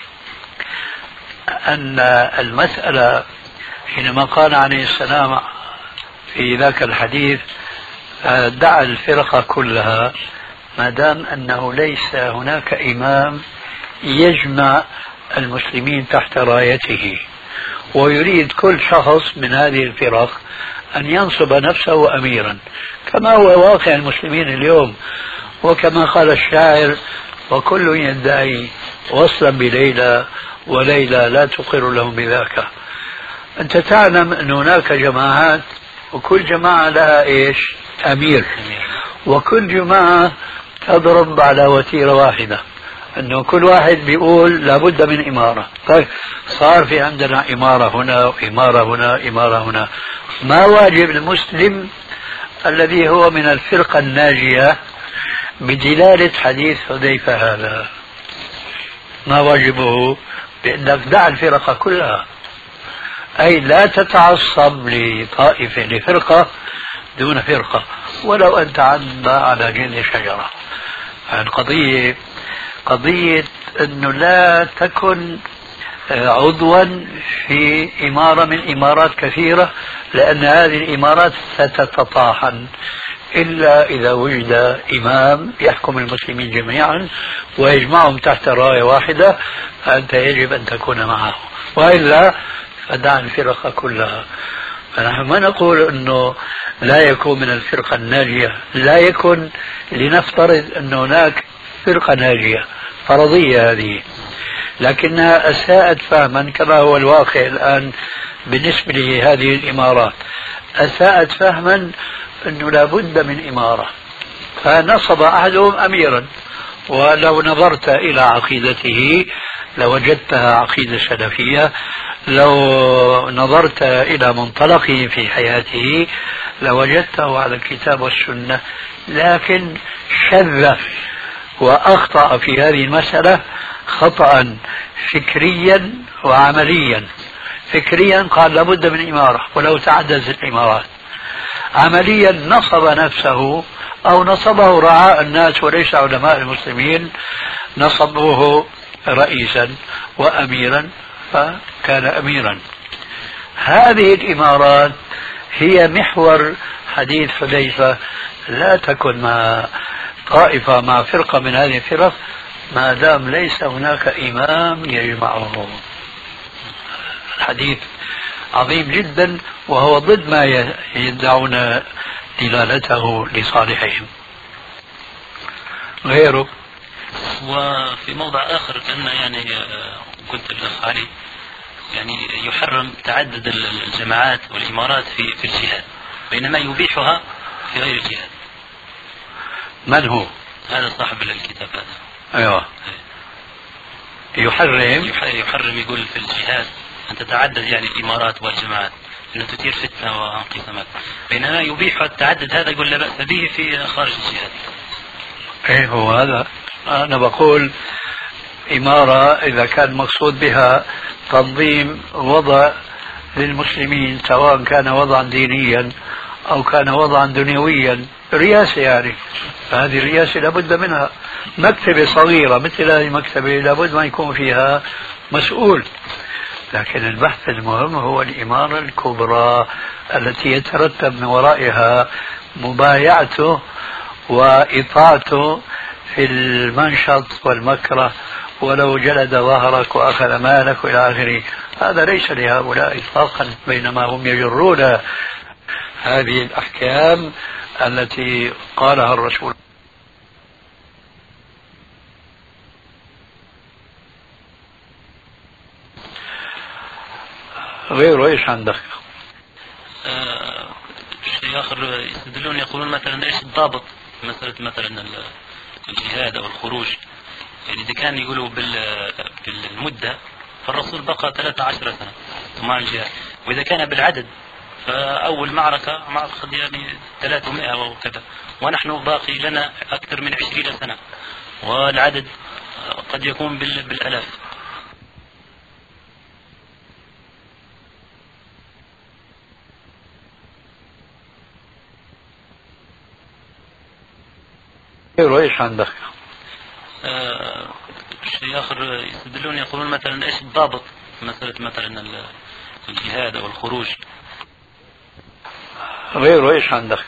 أن المسألة حينما قال عليه السلام في ذاك الحديث دعا الفرقة كلها، ما دام أنه ليس هناك إمام يجمع المسلمين تحت رايته، ويريد كل شخص من هذه الفرق أن ينصب نفسه أميرا كما هو واقع المسلمين اليوم. وكما قال الشاعر: وكل يدعي وصلا بليلى وليلى لا تقر لهم بذاك. أنت تعلم أن هناك جماعات وكل جماعة لها إيش؟ أمير، وكل جماعة تضرب على وتيرة واحدة، أنه كل واحد بيقول لابد من إمارة. طيب صار في عندنا إمارة هنا وإمارة هنا إمارة هنا. ما واجب المسلم الذي هو من الفرقة الناجية بدلالة حديث حذيفة هذا. ما واجبه؟ بأنك دع الفرقة كلها، أي لا تتعصب لطائفة لفرقة دون فرقة ولو أن تعدى على جذع شجرة. قضية أنه لا تكن عضوا في إمارة من إمارات كثيرة، لأن هذه الإمارات ستتطاحن إلا إذا وجد إمام يحكم المسلمين جميعا ويجمعهم تحت راية واحدة، فأنت يجب أن تكون معه، وإلا فدع الفرقة كلها. فنحن ما نقول أنه لا يكون من الفرقة الناجية، لا يكن، لنفترض أن هناك فرقة ناجية فرضية هذه، لكنها أساءت فهما كما هو الواقع الآن بالنسبة لهذه الإمارات. أساءت فهما أنه لا بد من إمارة، فنصب أحدهم أميرا، ولو نظرت إلى عقيدته لوجدتها عقيدة سلفية، لو نظرت إلى منطلقه في حياته لوجدته على الكتاب والسنة، لكن شذ وأخطأ في هذه المسألة خطأ فكريا وعمليا. فكريا قال لابد من إمارة ولو تعددت الإمارات، عمليا نصب نفسه أو نصبه رعاء الناس وليس علماء المسلمين، نصبوه رئيسا وأميرا فكان أميرا. هذه الإمارات هي محور حديث حذيفة، لا تكن مع طائفة مع فرقة من هذه الفرق ما دام ليس هناك إمام يجمعهم. الحديث عظيم جدا وهو ضد ما يدعون دلالته لصالحهم. غيره. وفي موضع آخر كان يعني قلت الأخ علي يعني يحرم تعدد الجماعات والإمارات في الجهاد، بينما يبيحها في غير الجهاد. من هو؟ هذا صاحب الكتاب هذا. أيوة. يحرم يقول في الجهاد أن تتعدد يعني الإمارات والجماعات أنه تثير فتنة وانقسامات، بينما يبيح التعدد هذا يقول لا بأس به في خارج الجهاد. إيه هو هذا. أنا بقول إمارة إذا كان مقصود بها تنظيم وضع للمسلمين، سواء كان وضعا دينيا أو كان وضعا دنيويا، رئاسة يعني، فهذه الرئاسة لابد منها. مكتبة صغيرة مثل هذه المكتبة لابد ما يكون فيها مسؤول، لكن البحث المهم هو الإمارة الكبرى التي يترتب من ورائها مبايعته وإطاعته في المنشط والمكره، ولو جلد ظهرك وأخذ مالك إلى آخره. هذا ليس لهؤلاء إطلاقا، بينما هم يجرون هذه الأحكام التي قالها الرسول. غيره ايش عندك؟ شيء آخر يستدلون يقولون مثلا ايش الضابط مسألة مثلا الجهاد أو الخروج، يعني إذا كان يقولوا بالمدة فالرسول بقى 13 سنة مع الجهاد، وإذا كان بالعدد فأول معركة يعني 300 وكذا، ونحن باقي لنا أكثر من 20 سنة، والعدد قد يكون بالألاف. ايش عندك؟ شيء آخر يستدلون يقولون مثلا ايش الضابط مسألة مثلا الجهاد أو الخروج. غيره ايش عندك؟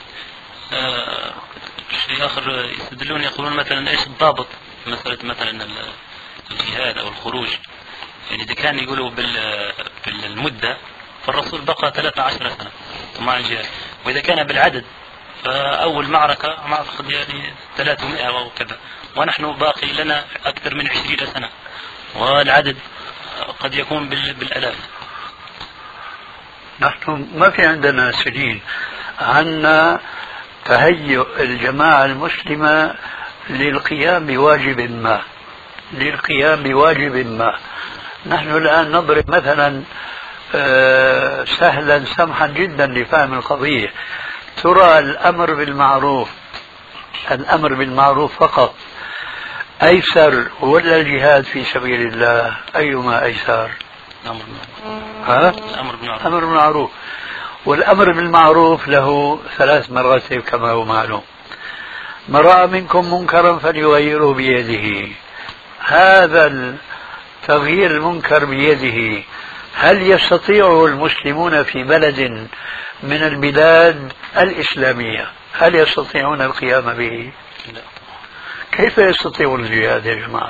شيء آخر يستدلون يقولون مثلا ايش الضابط مسألة مثلا الجهاد أو الخروج، يعني إذا كان يقولوا بالمدة فالرسول بقى 13 سنة مع الجهاد، وإذا كان بالعدد فأول معركة يعني 300 وكذا، ونحن باقي لنا أكثر من 20 سنة، والعدد قد يكون بالألاف. نحن ما في عندنا سنين، عندنا تهيؤ الجماعة المسلمة للقيام بواجب ما. نحن الآن نضرب مثلا سهلا سمحا جدا لفهم القضية. ترى الأمر بالمعروف الأمر بالمعروف فقط أيسر ولا الجهاد في سبيل الله؟ أيما أيسر؟ الأمر بالمعروف. والأمر بالمعروف له 3 مراتب كما هو معلوم. من رأى منكم منكرا فليغيره بيده. هذا تغيير المنكر بيده هل يستطيعه المسلمون في بلد من البلاد الإسلامية؟ هل يستطيعون القيام به؟ لا. كيف يستطيعون الجهاد يا جماعة؟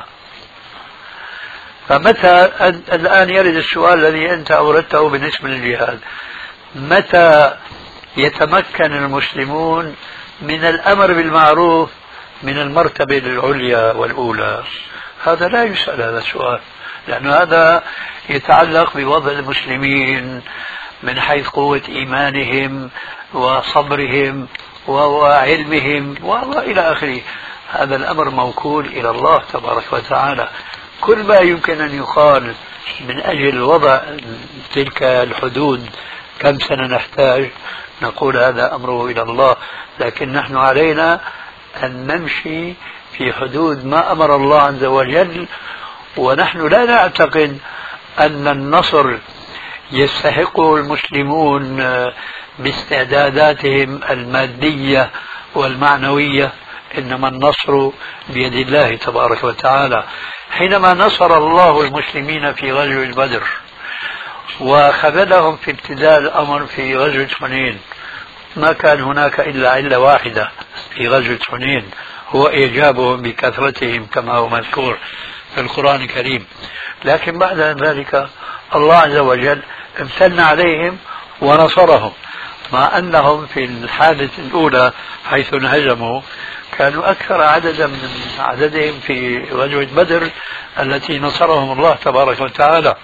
فمتى الآن يرد السؤال الذي أنت أوردته بالنسبة للجهاد، متى يتمكن المسلمون من الأمر بالمعروف من المرتبة العليا والأولى؟ هذا لا يسأل هذا السؤال، لأن هذا يتعلق بوضع المسلمين من حيث قوة إيمانهم وصبرهم وعلمهم وإلى آخره. هذا الأمر موكول إلى الله تبارك وتعالى. كل ما يمكن أن يقال من أجل وضع تلك الحدود كم سنة نحتاج، نقول هذا أمره إلى الله، لكن نحن علينا أن نمشي في حدود ما أمر الله عز وجل. ونحن لا نعتقد أن النصر يستحقه المسلمون باستعداداتهم المادية والمعنوية، إنما النصر بيد الله تبارك وتعالى. حينما نصر الله المسلمين في غزوة بدر وخذلهم في ابتداء الأمر في غزوة حنين، ما كان هناك إلا علة واحدة في غزوة حنين، هو إعجابهم بكثرتهم كما هو مذكور في القرآن الكريم. لكن بعد ذلك الله عز وجل امتن عليهم ونصرهم، مع أنهم في الحادثة الأولى حيث انهزموا كانوا أكثر عددا من عددهم في غزوة بدر التي نصرهم الله تبارك وتعالى.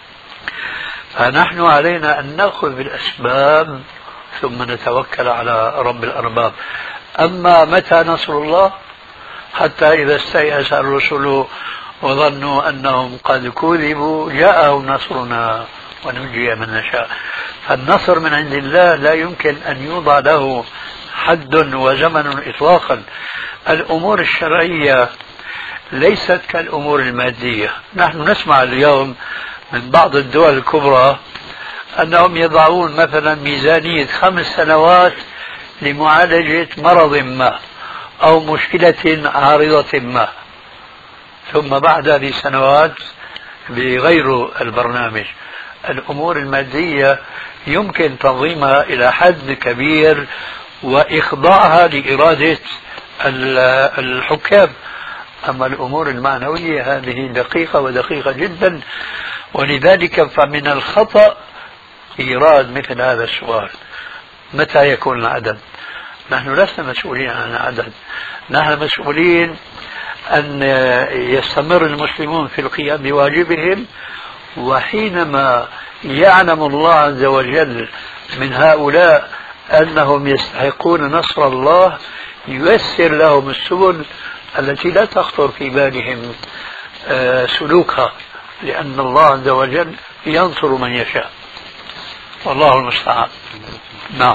فنحن علينا أن نأخذ بالأسباب ثم نتوكل على رب الأرباب. أما متى نصر الله؟ حتى إذا استيأس الرسل وظنوا أنهم قد كذبوا جاءهم نصرنا ونجي من نشاء. فالنصر من عند الله لا يمكن أن يوضع له حد وزمن إطلاقا. الأمور الشرعية ليست كالأمور المادية. نحن نسمع اليوم من بعض الدول الكبرى أنهم يضعون مثلا ميزانية 5 سنوات لمعالجة مرض ما أو مشكلة عارضة ما، ثم بعد هذه السنوات بغير البرنامج. الأمور المادية يمكن تنظيمها إلى حد كبير وإخضاعها لإرادة الحكام، أما الأمور المعنوية هذه دقيقة ودقيقة جدا. ولذلك فمن الخطأ إيراد مثل هذا السؤال، متى يكون العدد؟ نحن لسنا مسؤولين عن العدد، نحن مسؤولين أن يستمر المسلمون في القيام بواجبهم، وحينما يعلم الله عز وجل من هؤلاء أنهم يستحقون نصر الله ييسر لهم السبل التي لا تخطر في بالهم سلوكها، لأن الله عز وجل ينصر من يشاء، والله المستعان. نعم.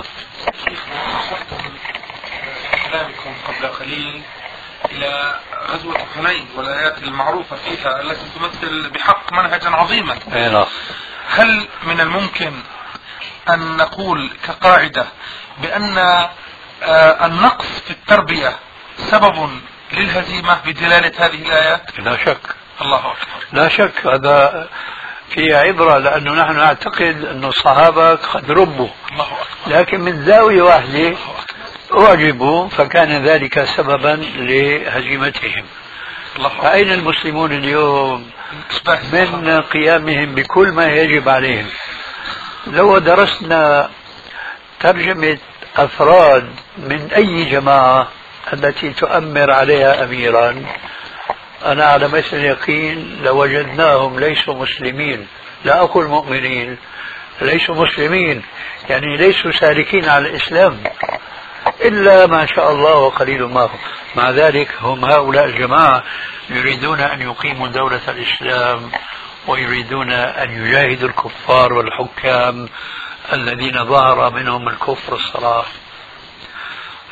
كلامكم قبل قليل إلى غزوة حنين والآيات المعروفة فيها التي تمثل بحق منهجا عظيما، هل من الممكن أن نقول كقاعدة بأن النقص في التربية سبب للهزيمة بدلالة هذه الآيات؟ لا شك. الله أكبر. لا شك، هذا في عبرة، لأنه نحن نعتقد أن الصحابة قد ربوا، لكن من زاوية واحدة أعجبوا فكان ذلك سببا لهزيمتهم. فأين المسلمون اليوم من قيامهم بكل ما يجب عليهم؟ لو درسنا ترجمة أفراد من أي جماعة التي تؤمر عليها أميرا، أنا على مثل اليقين لوجدناهم ليسوا مسلمين، لا أقول مؤمنين، ليسوا مسلمين، يعني ليسوا سالكين على الإسلام إلا ما شاء الله وقليل ما هم. مع ذلك هم هؤلاء الجماعة يريدون أن يقيموا دولة الإسلام ويريدون أن يجاهدوا الكفار والحكام الذين ظهر منهم الكفر الصراح.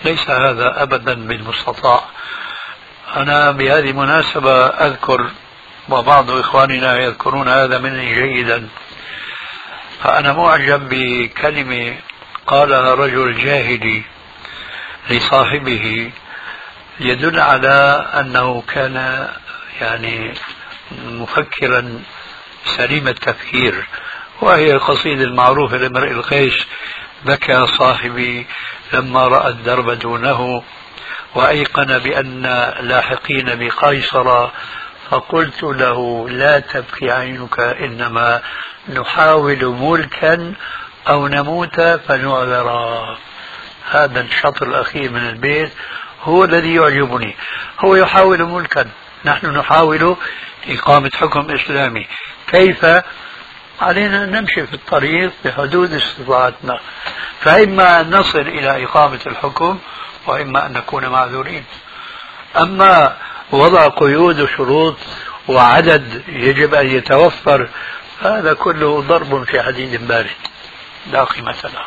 ليس هذا أبدا بالمستطاع. أنا بهذه المناسبة أذكر وبعض إخواننا يذكرون هذا مني جيدا، فأنا معجب بكلمة قالها رجل جاهلي لصاحبه يدل على أنه كان يعني مفكرا سليم التفكير، وهي القصيدة المعروفة لامرئ القيس: بكى صاحبي لما رأى الدرب دونه وأيقن بأن لاحقين بقيصر، فقلت له لا تبكي عينك إنما نحاول ملكا أو نموت فنعذرا. هذا الشطر الأخير من البيت هو الذي يعجبني. هو يحاول ملكا، نحن نحاول إقامة حكم إسلامي. كيف؟ علينا أن نمشي في الطريق بحدود استطاعتنا، فإما أن نصل إلى إقامة الحكم وإما أن نكون معذورين. أما وضع قيود وشروط وعدد يجب أن يتوفر، هذا كله ضرب في حديد بارد لا قيمة له.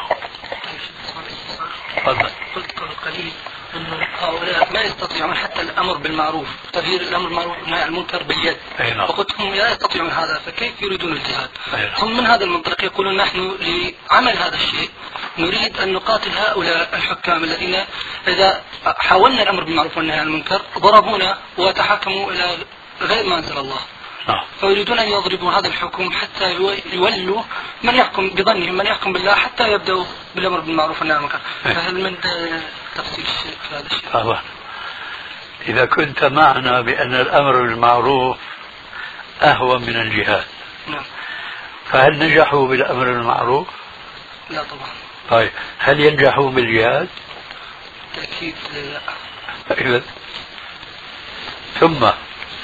قلت قبل قليل أن هؤلاء ما يستطيعون حتى الأمر بالمعروف، تغيير الأمر بالمعروف والنهي عن المنكر باليد، وقلت هم لا يستطيعون هذا، فكيف يريدون الجهاد؟ هم من هذا المنطلق يقولون نحن لعمل هذا الشيء نريد أن نقاتل هؤلاء الحكام الذين إذا حاولنا الأمر بالمعروف والنهي عن المنكر ضربونا وتحاكموا إلى غير ما أنزل الله. فيريدون أن يضربوا هذا الحكم حتى يولوا من يحكم بظنهم، من يحكم بالله، حتى يبدأوا بالأمر بالمعروف والنهي عن المنكر. فهل من تفصيل في هذا الشيء؟ إذا كنت معنا بأن الأمر بالمعروف أهون من الجهاد، فهل نجحوا بالأمر بالمعروف؟ لا طبعا. طيب هل ينجحوا بالجهاد؟ تأكيد لا. ثم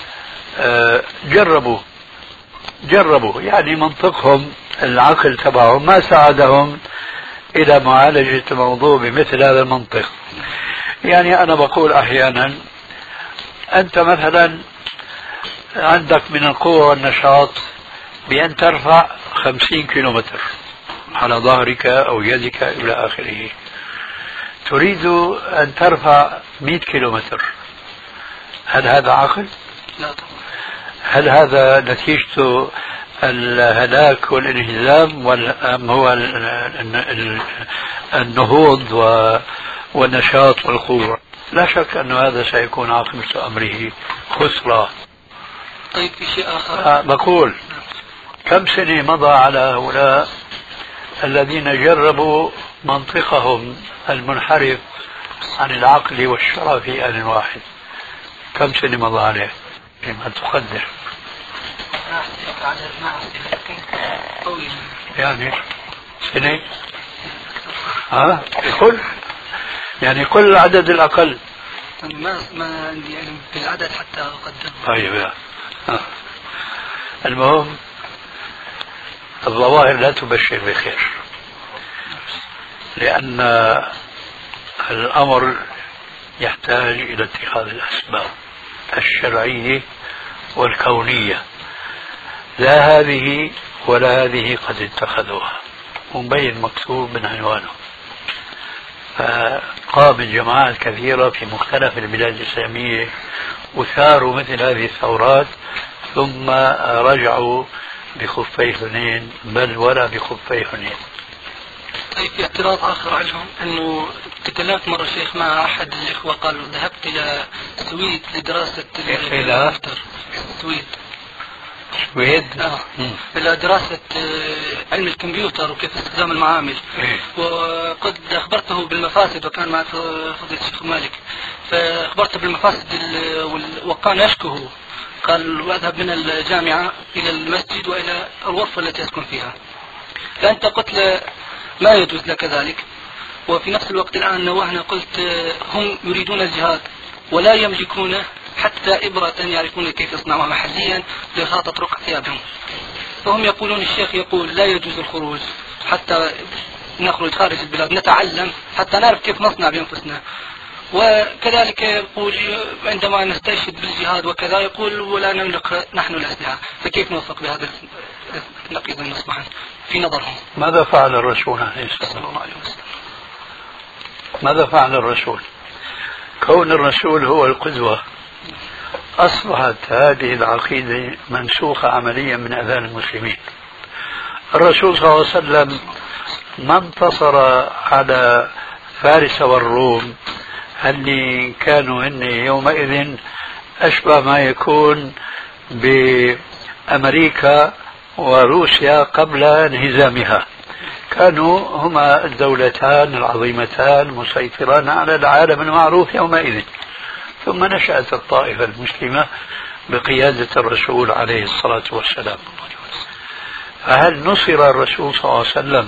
جربوا يعني منطقهم العقل تبعهم ما ساعدهم إلى معالجة الموضوع بمثل هذا المنطق. يعني أنا بقول أحيانا أنت مثلا عندك من القوة والنشاط بأن ترفع 50 كيلومتر على ظهرك أو يدك إلى آخره، تريد أن ترفع 100 كيلومتر، هل هذا عقل؟ لا طبعا. هل هذا نتيجته الهلاك والانهزام أم هو النهوض والنشاط والقوة؟ لا شك أن هذا سيكون عاقبة أمره خسرة. طيب في شيء آخر بقول كم سنة مضى على هؤلاء الذين جربوا منطقهم المنحرف عن العقل والشرع في آن واحد؟ كم سنة مضى عليه؟ ما تقدر يعني سنة؟ كل يعني كل العدد الأقل ما عندي علم بالعدد حتى أقدم. طيب المهم الظواهر لا تبشر بخير، لأن الأمر يحتاج إلى اتخاذ الأسباب الشرعية والكونية، لا هذه ولا هذه قد اتخذوها، ومبين مكتوب من عنوانه. فقامت جماعات كثيرة في مختلف البلاد الإسلامية وثاروا مثل هذه الثورات، ثم رجعوا بخفي حنين، بل ولا بخفي حنين. طيب في اعتراض آخر عليهم أنه تكلمت مرة شيخ مع أحد الإخوة قال ذهبت إلى السويد لدراسة السويد إلى دراسة علم الكمبيوتر وكيف استخدام المعامل، وقد أخبرته بالمفاسد، وكان مع فضيلة الشيخ مالك، فأخبرته بالمفاسد وكان يشكوه. قال وأذهب من الجامعة إلى المسجد وإلى الغرفة التي أسكن فيها. فأنت قلت ما يجوز لك ذلك، وفي نفس الوقت الآن نوهنا قلت هم يريدون الجهاد ولا يملكون حتى إبرة يعرفون كيف يصنعوها محليا لخاطة رقع ثيابهم. فهم يقولون الشيخ يقول لا يجوز الخروج حتى نخرج خارج البلاد نتعلم حتى نعرف كيف نصنع بأنفسنا، وكذلك يقول عندما نستشهد بالجهاد وكذا يقول ولا نملك نحن الأسلحة. فكيف نوفق بهذا النقيض المصباح في نظرهم؟ ماذا فعل الرسول عليه الصلاة والسلام؟ ماذا فعل الرسول؟ كون الرسول هو القدوة أصبحت هذه العقيدة منسوخة عمليا من أذهان المسلمين. الرسول صلى الله عليه وسلم ما انتصر على فارس والروم اللي كانوا هن يومئذ أشبه ما يكون بأمريكا وروسيا قبل انهزامها، كانوا هما الدولتان العظيمتان مسيطران على العالم المعروف يومئذ. ثم نشأت الطائفة المسلمة بقيادة الرسول عليه الصلاة والسلام. فهل نصر الرسول صلى الله عليه وسلم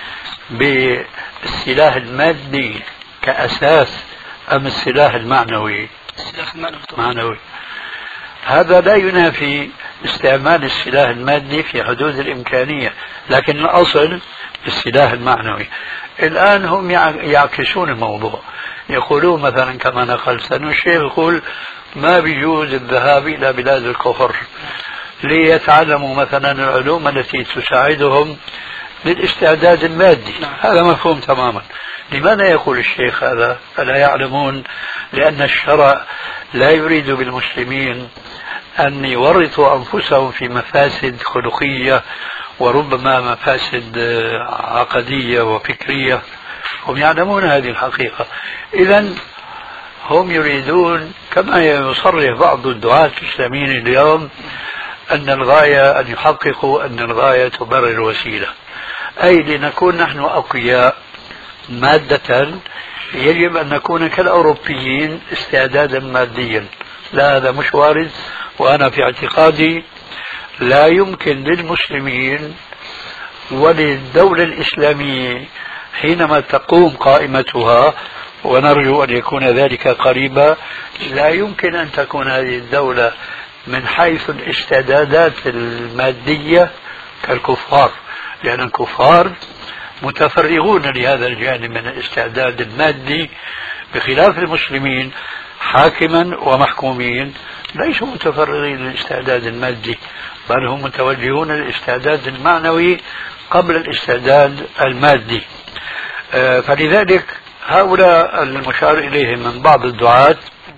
بالسلاح المادي كأساس أم السلاح المعنوي؟ السلاح المعنوي. هذا لا ينافي استعمال السلاح المادي في حدود الإمكانية، لكن الأصل السلاح المعنوي. الآن هم يعكسون الموضوع، يقولون مثلا كما نقلت أن الشيخ يقول ما بيجوز الذهاب إلى بلاد الكفر ليتعلموا مثلا العلوم التي تساعدهم للاستعداد المادي. هذا مفهوم تماما. لماذا يقول الشيخ هذا؟ ألا يعلمون لأن الشرع لا يريد بالمسلمين أن يورطوا أنفسهم في مفاسد خلقية وربما مفاسد عقدية وفكرية. هم يعلمون هذه الحقيقة. إذن هم يريدون كما يصرح بعض الدعاة الإسلاميين اليوم أن الغاية أن يحققوا أن الغاية تبرر الوسيلة، أي لنكون نحن أقوياء مادة يجب أن نكون كالأوروبيين استعدادا ماديا. لا، هذا مش وارد. وأنا في اعتقادي لا يمكن للمسلمين وللدولة الإسلامية حينما تقوم قائمتها، ونرجو أن يكون ذلك قريبا، لا يمكن أن تكون هذه الدولة من حيث الاستعدادات المادية كالكفار، لأن الكفار متفرغون لهذا الجانب من الاستعداد المادي، بخلاف المسلمين حاكما ومحكومين ليسوا متفرغين للاستعداد المادي، بل هم متوجهون للاستعداد المعنوي قبل الاستعداد المادي. فلذلك هؤلاء المشار إليهم من بعض الدعاة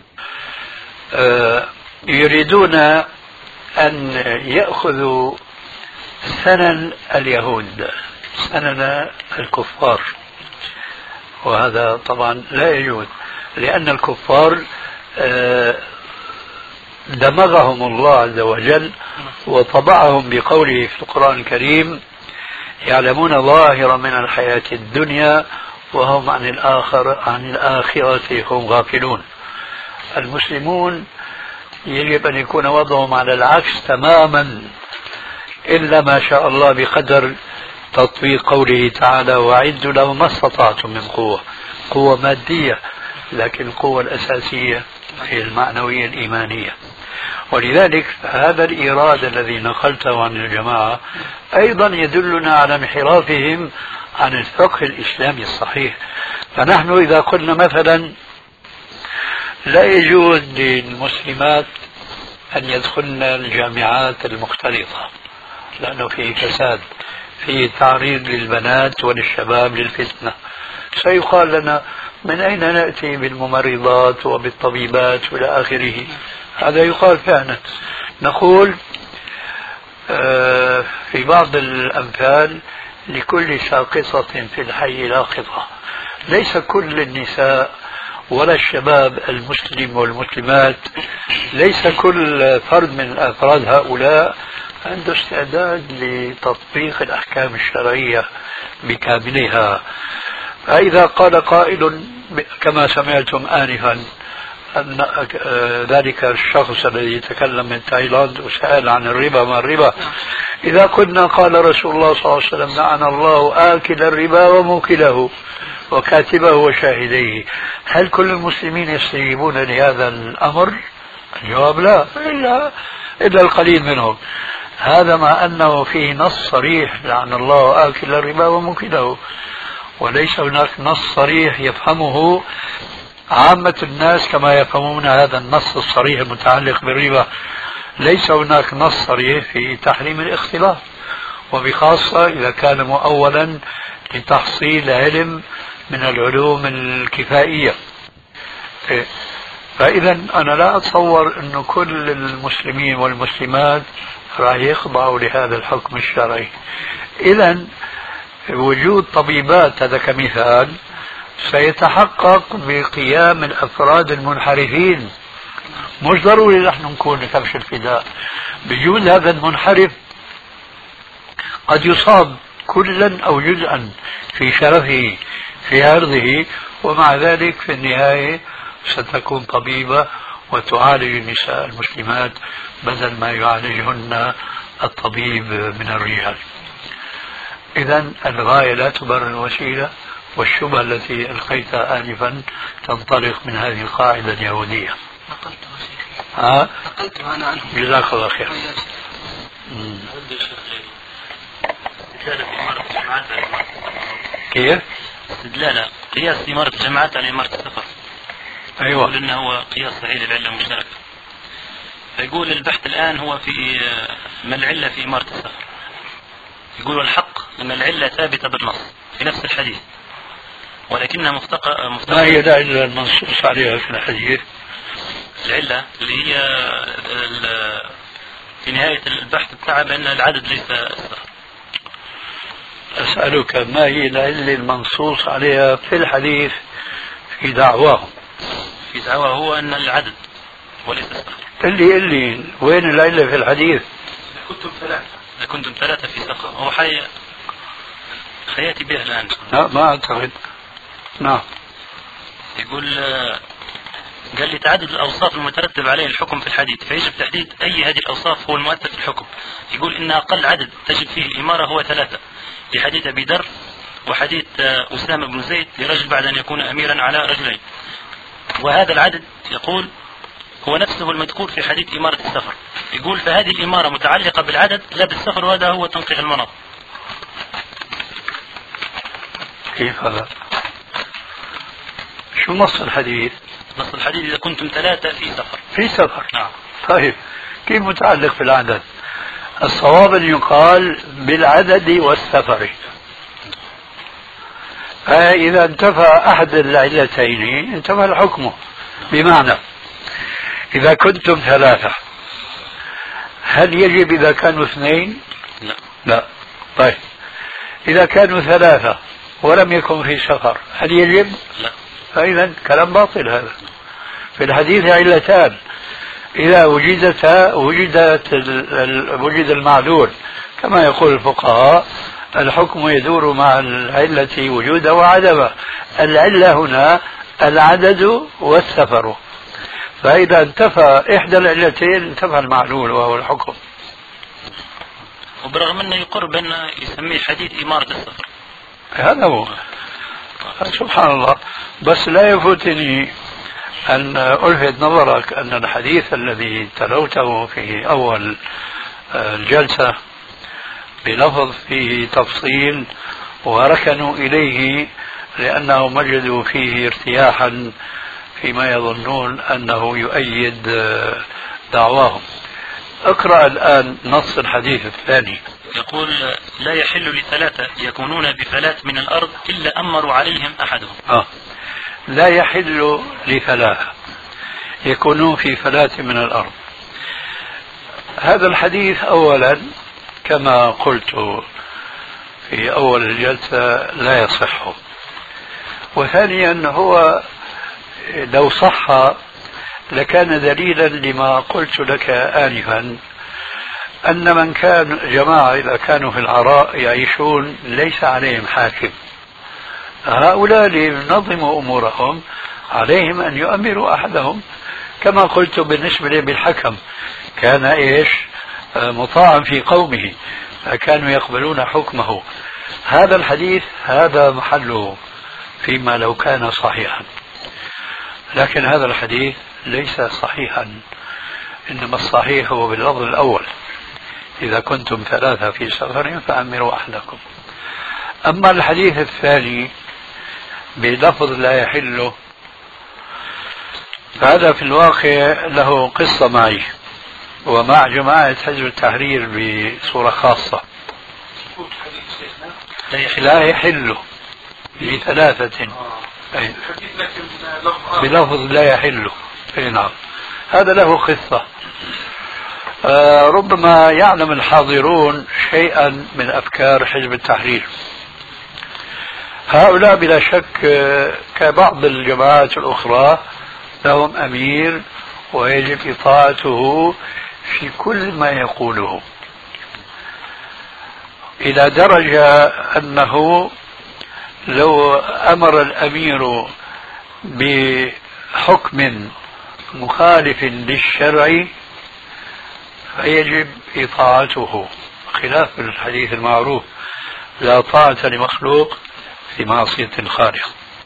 يريدون أن يأخذوا سنن اليهود، سنن الكفار، وهذا طبعا لا يجوز، لأن الكفار دمغهم الله عز وجل وطبعهم بقوله في القرآن الكريم يعلمون ظاهرا من الحياة الدنيا وهم عن الآخرة هم غافلون. المسلمون يجب أن يكون وضعهم على العكس تماما، إلا ما شاء الله بقدر تطبيق قوله تعالى وأعدوا لهم ما استطعتم من قوة، قوة مادية، لكن القوة الأساسية هي المعنوية الإيمانية. ولذلك هذا الإيراد الذي نقلته عن الجماعة أيضا يدلنا على انحرافهم عن الفقه الإسلامي الصحيح. فنحن إذا قلنا مثلا لا يجوز للمسلمات أن يدخلن الجامعات المختلطة لأنه فيه فساد، فيه تعريض للبنات وللشباب للفتنة، سيقال لنا من أين نأتي بالممرضات وبالطبيبات وإلى آخره. هذا يقال فعلا. نقول في بعض الأمثال لكل ساقطة في الحي لاقطة. ليس كل النساء ولا الشباب المسلم والمسلمات، ليس كل فرد من أفراد هؤلاء عنده استعداد لتطبيق الأحكام الشرعية بكاملها. فإذا قال قائل كما سمعتم آنفا أن ذلك الشخص الذي يتكلم من تايلاند وسأل عن الربا ما الربا، إذا قلنا قال رسول الله صلى الله عليه وسلم لعن الله آكل الربا وموكله وكاتبه وشاهديه، هل كل المسلمين يستجيبون لهذا الأمر؟ الجواب لا، إلا القليل منهم. هذا مع أنه فيه نص صريح لعن الله آكل الربا وموكله، وليس هناك نص صريح يفهمه عامة الناس كما يفهمون هذا النص الصريح المتعلق بالربا. ليس هناك نص صريح في تحريم الاختلاط، وبخاصة إذا كان مؤولا لتحصيل علم من العلوم الكفائية. فإذا أنا لا أتصور أن كل المسلمين والمسلمات راح يخضعوا لهذا الحكم الشرعي. إذا وجود طبيبات هذا كمثال سيتحقق بقيام الأفراد المنحرفين. مش ضروري نحن نكون كبش الفداء، بجوز هذا المنحرف قد يصاب كلا أو جزءا في شرفه في عرضه، ومع ذلك في النهاية ستكون طبيبة وتعالج النساء المسلمات بدل ما يعالجهن الطبيب من الرجال. إذا الغاية لا تبرر الوسيلة، والشبهة التي ألقيتها آنفا تنطلق من هذه القاعدة اليهودية. نقلتها أنا عنه. جزاك الله خير. كيف؟ استدلال قياس إمارة الجماعات على إمارة السفر. أيوة. يقول إنه هو قياس صحيح للعلة المشتركة. فيقول البحث الآن هو في ما العلة في إمارة السفر. يقول الحق أن العلة ثابتة بالنص في نفس الحديث، ولكنها ما هي العلة المنصوص عليها في الحديث؟ العلة اللي هي في نهاية البحث بتاعها بأن العدد ليس السفر. أسألك ما هي العلة المنصوص عليها في الحديث في دعواهم؟ في دعواه هو أن العدد وليس السفر. اللي وين العلة في الحديث؟ كنتم ثلاثة في سفر. هو حياتي بها الآن. لا ما أعتقد. نعم. يقول قال لي تعدد الأوصاف المترتب عليه الحكم في الحديث، فيجب تحديد أي هذه الأوصاف هو المؤثر في الحكم. يقول إن أقل عدد تجب فيه الإمارة هو 3، لحديث أبي ذر وحديث أسامة بن زيد لرجل بعد أن يكون أميرا على رجلين. وهذا العدد يقول هو نفسه المذكور في حديث إمارة السفر. يقول فهذه الإمارة متعلقة بالعدد لا بالسفر، وهذا هو تنقيح المناط. كيف هذا؟ شو نص الحديث؟ نص الحديث إذا كنتم 3 في سفر. في سفر. نعم. طيب كيف متعلق بالعدد؟ الصواب أن يقال بالعدد والسفر. فإذا انتفى أحد العلتين انتفى الحكم. بمعنى إذا كنتم 3 هل يجب إذا كانوا 2؟ لا. طيب إذا كانوا 3 ولم يكن في سفر هل يجب؟ لا. فإذا كلام باطل هذا. في الحديث علتان، إذا وجد المعلول كما يقول الفقهاء الحكم يدور مع العلة وجودا وعدما. العلة هنا العدد والسفر، فإذا انتفى إحدى العلتين انتفى المعلول وهو الحكم. وبرغم أنه يقر بأن يسميه حديث إمارة السفر. هذا هو. سبحان الله. بس لا يفوتني أن ألفت نظرك أن الحديث الذي تلوته في أول الجلسة بلفظ فيه تفصيل وركنوا إليه لأنهم وجدوا فيه ارتياحا فيما يظنون أنه يؤيد دعواهم. اقرأ الآن نص الحديث الثاني. يقول لا يحل ل3 يكونون بفلاة من الأرض إلا أمروا عليهم أحدهم. لا يحل ل3 يكونون في فلاة من الأرض. هذا الحديث أولا كما قلت في أول الجلسة لا يصح، وثانيا هو لو صح لكان دليلا لما قلت لك آنفا أن من كان جماعة إذا كانوا في العراء يعيشون ليس عليهم حاكم، هؤلاء لينظموا أمورهم عليهم أن يؤمروا أحدهم. كما قلت بالنسبة للحكم كان مطاعا في قومه فكانوا يقبلون حكمه. هذا الحديث هذا محله فيما لو كان صحيحا، لكن هذا الحديث ليس صحيحا، إنما الصحيح هو باللفظ الأول إذا كنتم 3 في سفر فأمروا أحدكم. أما الحديث الثاني بلفظ لا يحل فهذا في الواقع له قصة معي ومع جماعة حزب التحرير بصورة خاصة. لا يحل لثلاثة بلفظ لا يحل. نعم، هذا له قصة. ربما يعلم الحاضرون شيئا من أفكار حزب التحرير. هؤلاء بلا شك كبعض الجماعات الأخرى لهم أمير ويجب إطاعته في كل ما يقوله، إلى درجة أنه لو أمر الأمير بحكم مخالف للشرع فيجب إطاعته، خلاف الحديث المعروف لا طاعة لمخلوق في معصية الخالق.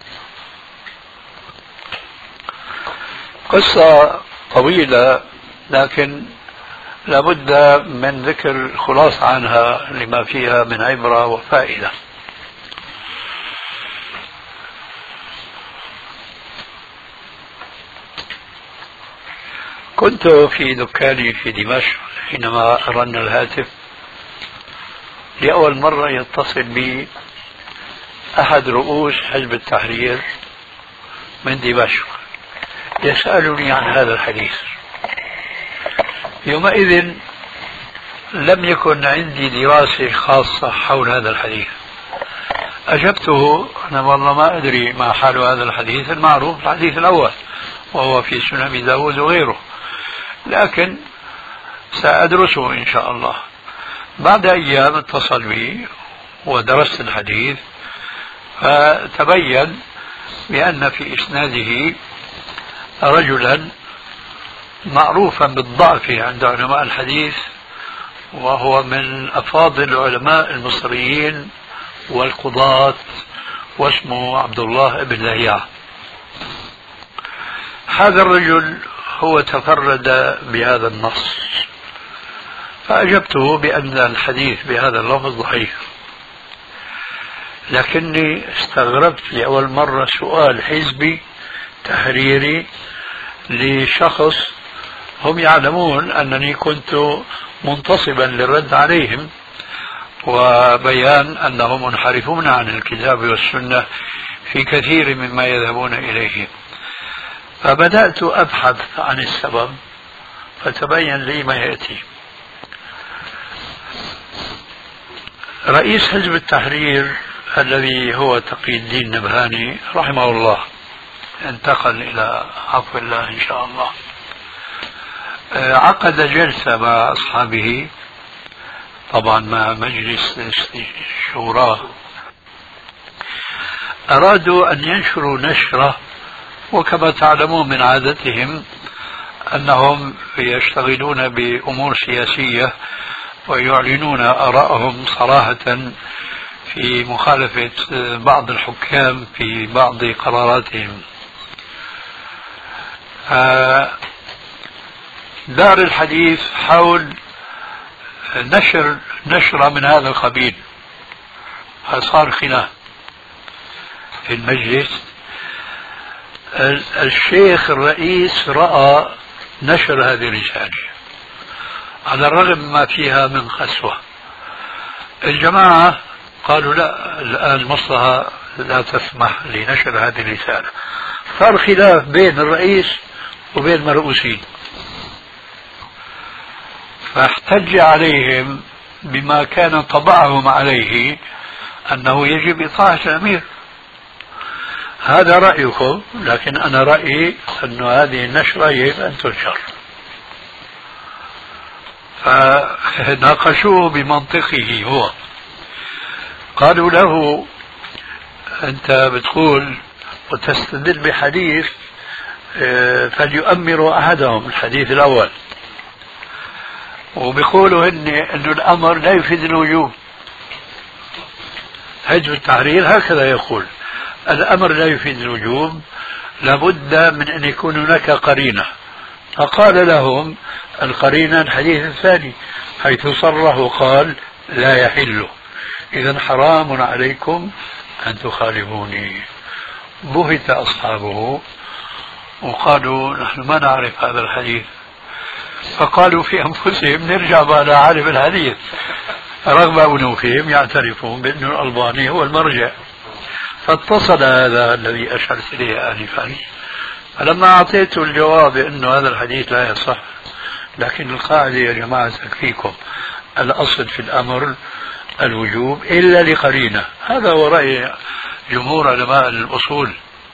قصة طويلة لكن لابد من ذكر الخلاصة عنها لما فيها من عبرة وفائدة. كنت في دكاني في دمشق حينما رن الهاتف، لأول مرة يتصل بي أحد رؤوس حزب التحرير من دمشق يسألني عن هذا الحديث. يومئذ لم يكن عندي دراسة خاصة حول هذا الحديث. أجبته أنا والله ما أدري ما حال هذا الحديث المعروف، الحديث الأول وهو في سنن داود وغيره، لكن سأدرسه إن شاء الله. بعد أيام اتصل بي ودرست الحديث، فتبين بأن في إسناده رجلا معروفا بالضعف عند علماء الحديث، وهو من أفاضل العلماء المصريين والقضاة، واسمه عبد الله بن لهيعة. هذا الرجل هو تفرد بهذا النص، فأجبته بأن الحديث بهذا اللفظ ضعيف. لكني استغربت لأول مرة سؤال حزبي تحريري لشخص هم يعلمون أنني كنت منتصبا للرد عليهم وبيان أنهم منحرفون عن الكتاب والسنة في كثير مما يذهبون إليه. فبدأت أبحث عن السبب، فتبين لي ما يأتي. رئيس حزب التحرير الذي هو تقي الدين نبهاني رحمه الله، انتقل إلى عفو الله إن شاء الله، عقد جلسة مع أصحابه، طبعا مع مجلس الشورى، أرادوا أن ينشروا نشرة، وكما تعلمون من عادتهم أنهم يشتغلون بأمور سياسية ويعلنون آراءهم صراحة في مخالفة بعض الحكام في بعض قراراتهم. دار الحديث حول نشرة من هذا القبيل، صار خلاف في المجلس. الشيخ الرئيس رأى نشر هذه الرسالة على الرغم ما فيها من قسوة. الجماعة قالوا لا، الآن المصلحة لا تسمح لنشر هذه الرسالة. صار خلاف بين الرئيس وبين المرؤوسين، فاحتج عليهم بما كان طبعهم عليه أنه يجب إطاعة الأمير. هذا رأيكم، لكن أنا رأيي أن هذه النشرة يجب أن تنشر. فناقشوه بمنطقه هو، قالوا له أنت بتقول وتستدل بحديث فليؤمروا أحدهم، الحديث الأول، وبيقولوا أنه الأمر لا يفيد الوجوب. حزب التحرير هكذا يقول، الأمر لا يفيد الوجوب، لابد من أن يكون هناك قرينة. فقال لهم القرينة الحديث الثاني حيث صرح وقال لا يحل، إذا حرام عليكم أن تخالفوني. بهت أصحابه وقالوا نحن ما نعرف هذا الحديث. فقالوا في أنفسهم نرجع بقى لعالم الحديث، رغم أنوفهم يعترفون بأن الألباني هو المرجع. فاتصل هذا الذي أشرت إليه آنفا، فلما أعطيته الجواب أنه هذا الحديث لا يصح، لكن القاعدة يا جماعة تكفيكم، الأصل في الأمر الوجوب إلا لقرينة، هذا هو رأي جمهور علماء الأصول.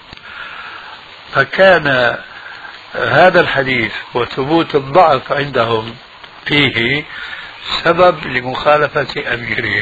فكان هذا الحديث وثبوت الضعف عندهم فيه سبب لمخالفة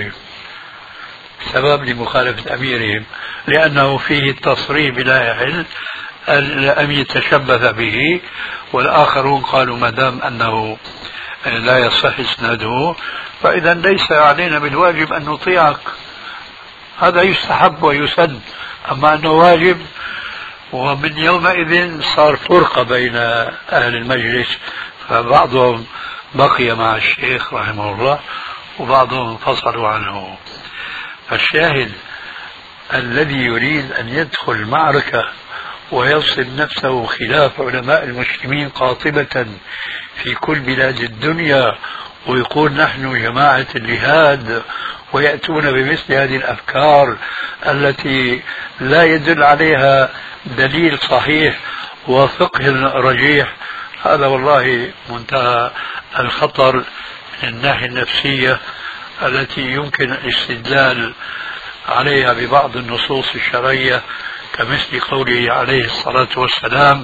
أميرهم، لأنه فيه التصريح بلا يحل أن يتشبث به، والآخرون قالوا ما دام أنه لا يصح إسناده فإذا ليس علينا بالواجب أن نطيعك، هذا يستحب ويسد، أما أنه واجب. ومن يومئذ صار فرقة بين أهل المجلس، فبعضهم بقي مع الشيخ رحمه الله وبعضهم انفصلوا عنه. فالشاهد الذي يريد أن يدخل معركة ويصل نفسه خلاف علماء المسلمين قاطبة في كل بلاد الدنيا ويقول نحن جماعة الجهاد، ويأتون بمثل هذه الأفكار التي لا يدل عليها دليل صحيح وفقه رجيح، هذا والله منتهى الخطر من الناحية النفسية التي يمكن الاستدلال عليها ببعض النصوص الشرعية، كمثل قوله عليه الصلاة والسلام: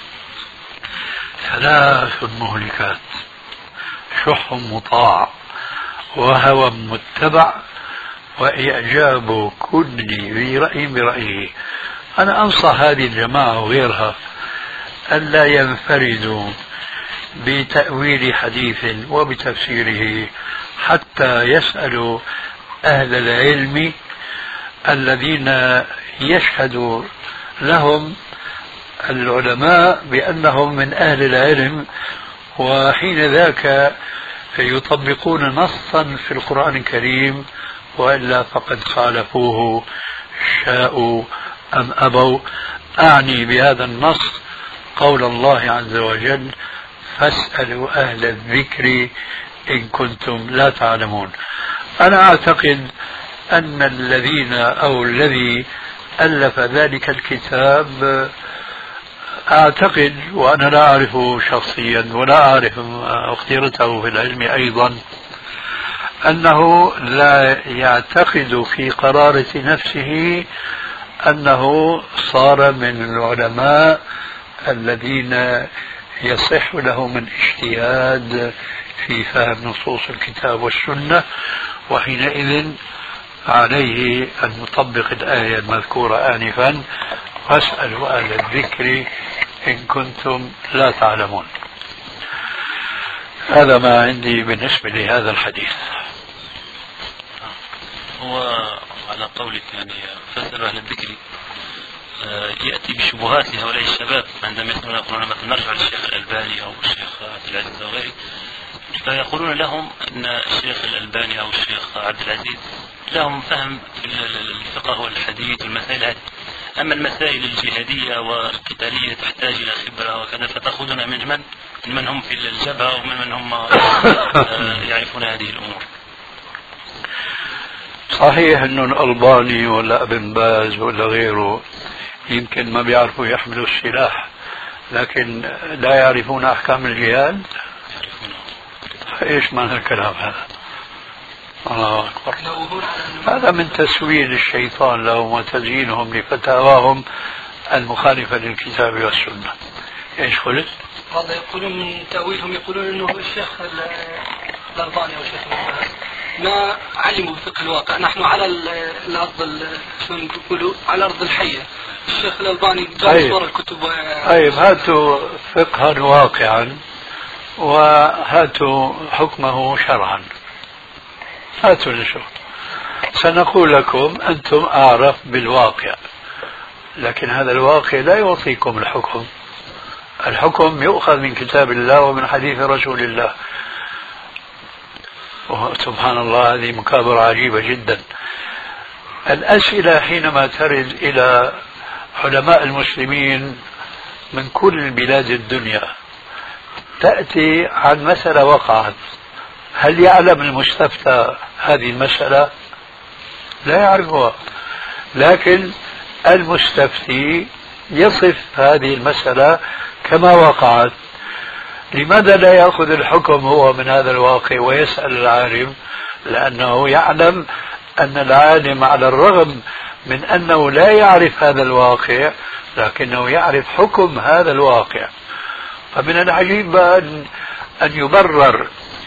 3 مهلكات، شح مطاع، وهوى متبع، وإعجاب كل ذي رأي برأيه. أنا أنصح هذه الجماعة وغيرها ألا ينفردوا بتأويل حديث وبتفسيره، حتى يسألوا أهل العلم الذين يشهد لهم العلماء بأنهم من أهل العلم، وحين ذاك يطبقون نصا في القرآن الكريم، وإلا فقد خالفوه شاءوا أم أبوا. أعني بهذا النص قول الله عز وجل: فاسألوا أهل الذكر إن كنتم لا تعلمون. أنا أعتقد أن الذي ألف ذلك الكتاب، أعتقد وأنا لا أعرفه شخصيا ولا أعرف اختيارته في العلم أيضا، أنه لا يعتقد في قرارة نفسه أنه صار من العلماء الذين يصح لهم الاجتهاد في فهم نصوص الكتاب والسنة، وحينئذ عليه أن يطبق الآية المذكورة آنفا: فاسألوا أهل الذكر إن كنتم لا تعلمون. هذا ما عندي بالنسبة لهذا الحديث. هو على قولك يعني فاسألوا أهل الذكر يأتي بشبهات لهؤلاء الشباب عندما يقولون مثلا نرجع للشيخ الألباني أو الشيخ عبد العزيز وغيره، فيقولون لهم أن الشيخ الألباني أو الشيخ عبد العزيز لهم فهم في الفقه والحديث والمسائل هذه، أما المسائل الجهادية والقتالية تحتاج إلى خبرة وكذا، فتأخذنا من من هم في الجبهة ومن هم يعرفون هذه الأمور. صحيح أن الألباني ولا ابن باز ولا غيره يمكن ما بيعرفوا يحملوا السلاح، لكن لا يعرفون أحكام الجهاد. إيش معنى الكلام هذا؟ الله أكبر. هذا من تسويل الشيطان لهم وتزيينهم لفتاواهم المخالفة للكتاب والسنة. إيش قلت؟ والله يقولون من تأويلهم، يقولون أنه الشيخ الألباني أو الشيخ ما علموا بفقه الواقع. نحن على الأرض شلون يقولوا على أرض الحية. الشيخ الألباني دارس ورا الكتب. طيب هاتوا فقها واقعا وهاتوا حكمه شرعا، هاتوا نشوف. سنقول لكم أنتم أعرف بالواقع، لكن هذا الواقع لا يعطيكم الحكم. الحكم يؤخذ من كتاب الله ومن حديث رسول الله. سبحان الله، هذه مكابرة عجيبة جدا. الأسئلة حينما ترد إلى علماء المسلمين من كل بلاد الدنيا تأتي عن مسألة وقعت، هل يعلم المستفتى هذه المسألة؟ لا يعرفها، لكن المستفتي يصف هذه المسألة كما وقعت. لماذا لا يأخذ الحكم هو من هذا الواقع ويسأل العالم؟ لأنه يعلم أن العالم على الرغم من أنه لا يعرف هذا الواقع لكنه يعرف حكم هذا الواقع. فمن العجيب أن يبرر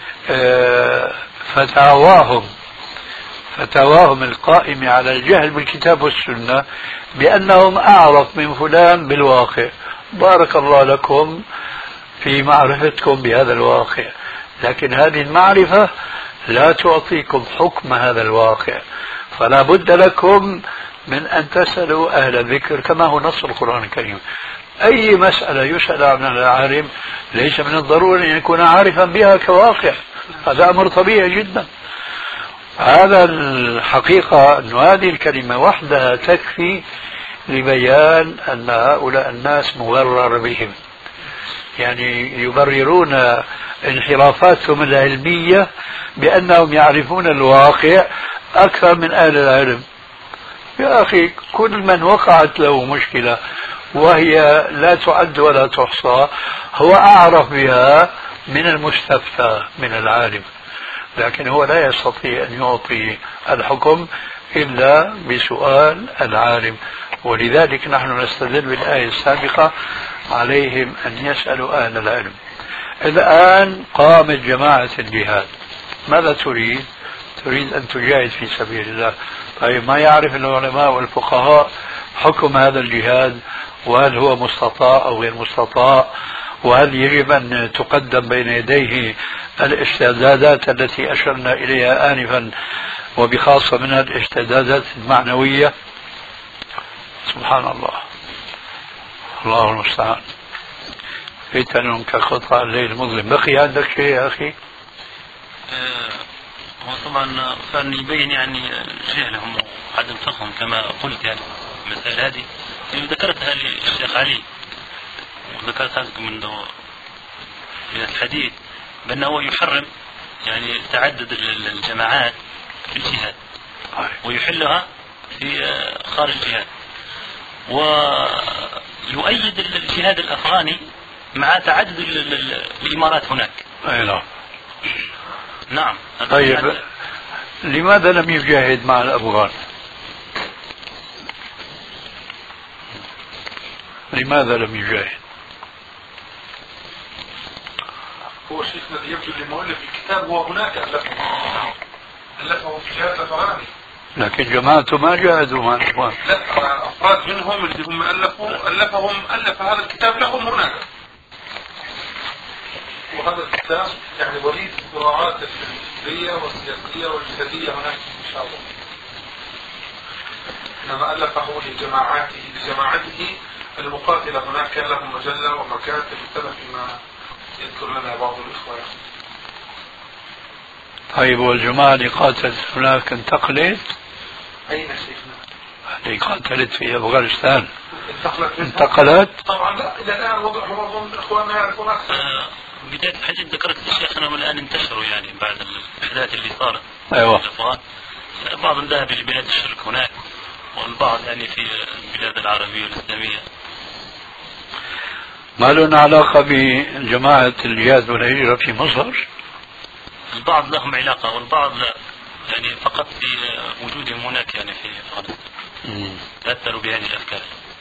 فتاواهم القائمة على الجهل بالكتاب والسنة بأنهم أعرف من فلان بالواقع. بارك الله لكم في معرفتكم بهذا الواقع، لكن هذه المعرفة لا تعطيكم حكم هذا الواقع، فلا بد لكم من أن تسألوا أهل الذكر كما هو نص القرآن الكريم. أي مسألة يسأل عنها العالم ليس من الضروري أن يكون عارفا بها كواقع، هذا أمر طبيعي جدا. هذا الحقيقة أن هذه الكلمة وحدها تكفي لبيان أن هؤلاء الناس مغرر بهم، يعني يبررون انحرافاتهم العلمية بأنهم يعرفون الواقع أكثر من أهل العلم. يا أخي كل من وقعت له مشكلة وهي لا تعد ولا تحصى هو أعرف بها من المستفتى من العالم، لكن هو لا يستطيع أن يعطي الحكم إلا بسؤال العالم. ولذلك نحن نستدل بالآية السابقة عليهم أن يسألوا أهل العلم. الآن قامت جماعة الجهاد، ماذا تريد؟ تريد أن تجاهد في سبيل الله. طيب ما يعرف العلماء والفقهاء حكم هذا الجهاد، وهل هو مستطاع أو غير مستطاع، وهل يجب أن تقدم بين يديه الاستعدادات التي أشرنا إليها آنفا، وبخاصة منها الاستعدادات المعنوية. سبحان الله، الله المستعان. فتن كقطع الليل المظلم. بقي عندك شيء يا أخي؟ هو طبعا كان يبين يعني جهلهم وعدم فقههم كما قلت، يعني المسائل هذه ذكرتها للشيخ علي وذكرتها من الحديث بأنه يحرم يعني تعدد الجماعات في الجهاد ويحلها في خارج الجهاد، ويؤيد الجهاد الأفغاني مع تعدد الإمارات هناك. نعم. طيب لماذا لم يجاهد مع الأفغان؟ لماذا لم يجاهد؟ هو شيخنا يبدو لمؤلف الكتاب وهناك ألفهم في جهاد الأفغاني، لكن جماعته ما جاهدوا مع الأفغان. لا، أفراد منهم اللي هم ألف هذا الكتاب لهم هناك. وهذا الكتاب يعني وليد الصراعات الفكرية والسياسية والجهادية هناك إن شاء الله، إنما ألفه لجماعته المقاتلة هناك، كان لهم مجلة ومكاتب السلف فيما يذكر لنا بعض الإخوة. طيب والجماعة اللي قاتلت هناك انتقلت؟ أين شيخنا؟ اللي قاتلت في أفغانستان انتقلت؟ طبعا لا، إلى الآن وضعهم أظن إخواننا يعرفون أكثر. بداية الحديث ذكرت الشيخ أنهم الآن انتشروا يعني بعد الأحداث اللي صارت. أيوة. الأفغان بعضهم ذهب إلى بلاد الشرك هناك، والبعض يعني في البلاد العربية والإسلامية. ما لنا علاقة بجماعة الجهاد والهجرة في مصر؟ البعض لهم علاقة والبعض لا، يعني فقط في وجودهم هناك يعني في أفغانستان تأثروا بهذه الأفكار.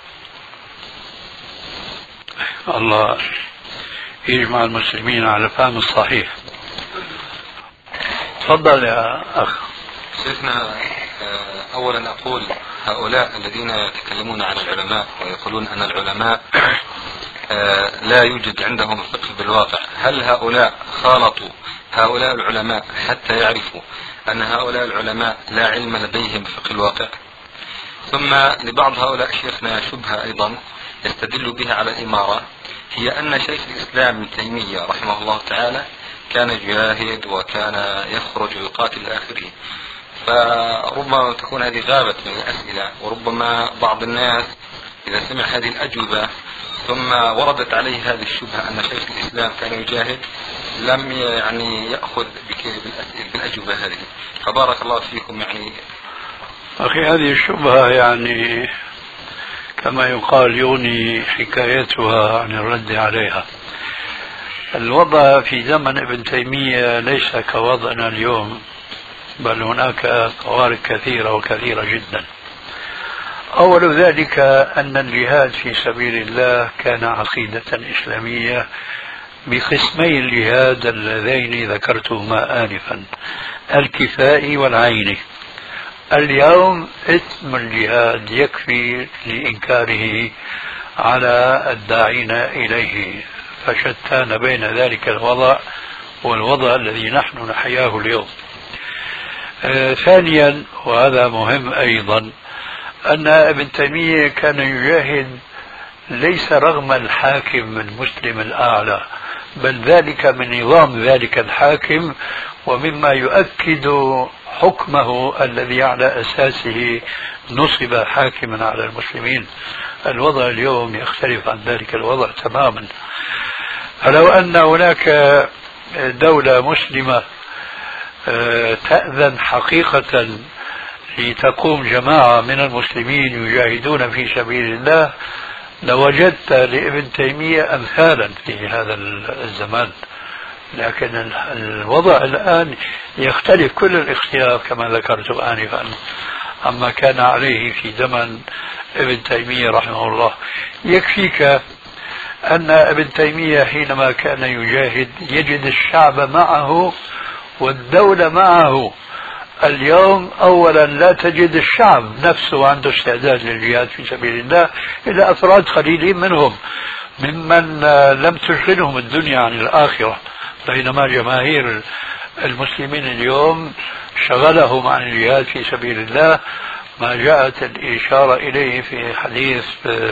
الله يجمع المسلمين على الفهم الصحيح. تفضل يا أخ. شيخنا، أولا أقول هؤلاء الذين يتكلمون عن العلماء ويقولون أن العلماء لا يوجد عندهم فقه بالواقع، هل هؤلاء خالطوا هؤلاء العلماء حتى يعرفوا أن هؤلاء العلماء لا علم لديهم بفقه الواقع؟ ثم لبعض هؤلاء شيخنا شبهة أيضا يستدل بها على الإمارة، هي أن شيخ الإسلام ابن تيمية رحمه الله تعالى كان جاهد وكان يخرج ويقاتل إلى آخره، فربما تكون هذه غابت من الأسئلة، وربما بعض الناس إذا سمع هذه الأجوبة ثم وردت عليه هذه الشبهة أن شيخ الإسلام كان يجاهد لم يعني يأخذ بالأجوبة هذه. فبارك الله فيكم. يعني أخي هذه الشبهة يعني كما يقال يغني حكايتها عن الرد عليها. الوضع في زمن ابن تيمية ليس كوضعنا اليوم، بل هناك فوارق كثيرة وكثيرة جدا. أول ذلك أن الجهاد في سبيل الله كان عقيدة إسلامية بقسمي الجهاد اللذين ذكرتهما آنفا، الكفائي والعيني. اليوم اسم الجهاد يكفي لإنكاره على الداعين إليه، فشتان بين ذلك الوضع والوضع الذي نحن نحياه اليوم. ثانيا، وهذا مهم أيضا، أن ابن تيمية كان يجاهد ليس رغم الحاكم المسلم الأعلى، بل ذلك من نظام ذلك الحاكم ومما يؤكد حكمه الذي على أساسه نصب حاكما على المسلمين. الوضع اليوم يختلف عن ذلك الوضع تماما. فلو أن هناك دولة مسلمة تأذن حقيقة لتقوم جماعة من المسلمين يجاهدون في سبيل الله، لوجدت لابن تيمية أمثالا في هذا الزمان. لكن الوضع الآن يختلف كل الاختلاف كما ذكرت آنفا عما كان عليه في زمن ابن تيمية رحمه الله. يكفيك أن ابن تيمية حينما كان يجاهد يجد الشعب معه والدولة معه. اليوم أولا لا تجد الشعب نفسه عنده استعداد للجهاد في سبيل الله إلا أفراد قليلين منهم ممن لم تشغلهم الدنيا عن الآخرة، بينما جماهير المسلمين اليوم شغلهم عن الجهاد في سبيل الله ما جاءت الإشارة إليه في حديث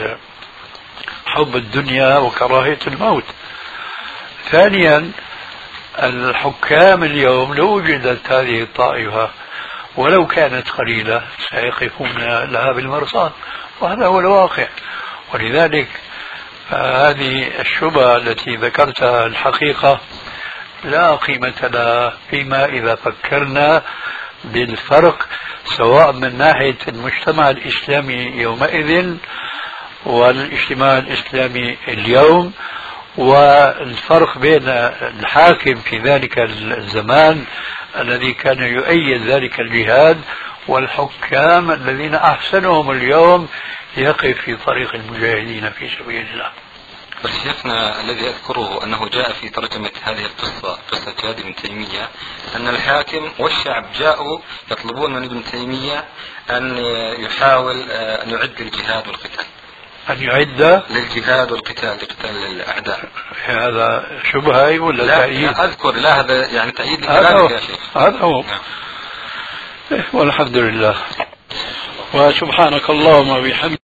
حب الدنيا وكراهية الموت. ثانيا، الحكام اليوم لو وجدت هذه الطائفة ولو كانت قليلة سيقفون لها بالمرصاد، وهذا هو الواقع. ولذلك هذه الشبهة التي ذكرتها الحقيقة لا قيمة لها فيما إذا فكرنا بالفرق سواء من ناحية المجتمع الإسلامي يومئذ والاجتماع الإسلامي اليوم، والفرق بين الحاكم في ذلك الزمان الذي كان يؤيد ذلك الجهاد والحكام الذين أحسنهم اليوم يقف في طريق المجاهدين في سبيل الله. بس شيخنا الذي أذكره أنه جاء في ترجمة هذه القصة، قصة جهاد ابن تيمية، أن الحاكم والشعب جاءوا يطلبون من ابن تيمية أن يحاول أن يعد الجهاد والقتال، أن يعد للجهاد والقتال لقتال الأعداء. هذا شبهة ولا تأييد؟ لا أذكر، لا هذا يعني تأييد لكلامك يا شيخ. هذا هو. والحمد لله وسبحانك اللهم وبحمدك.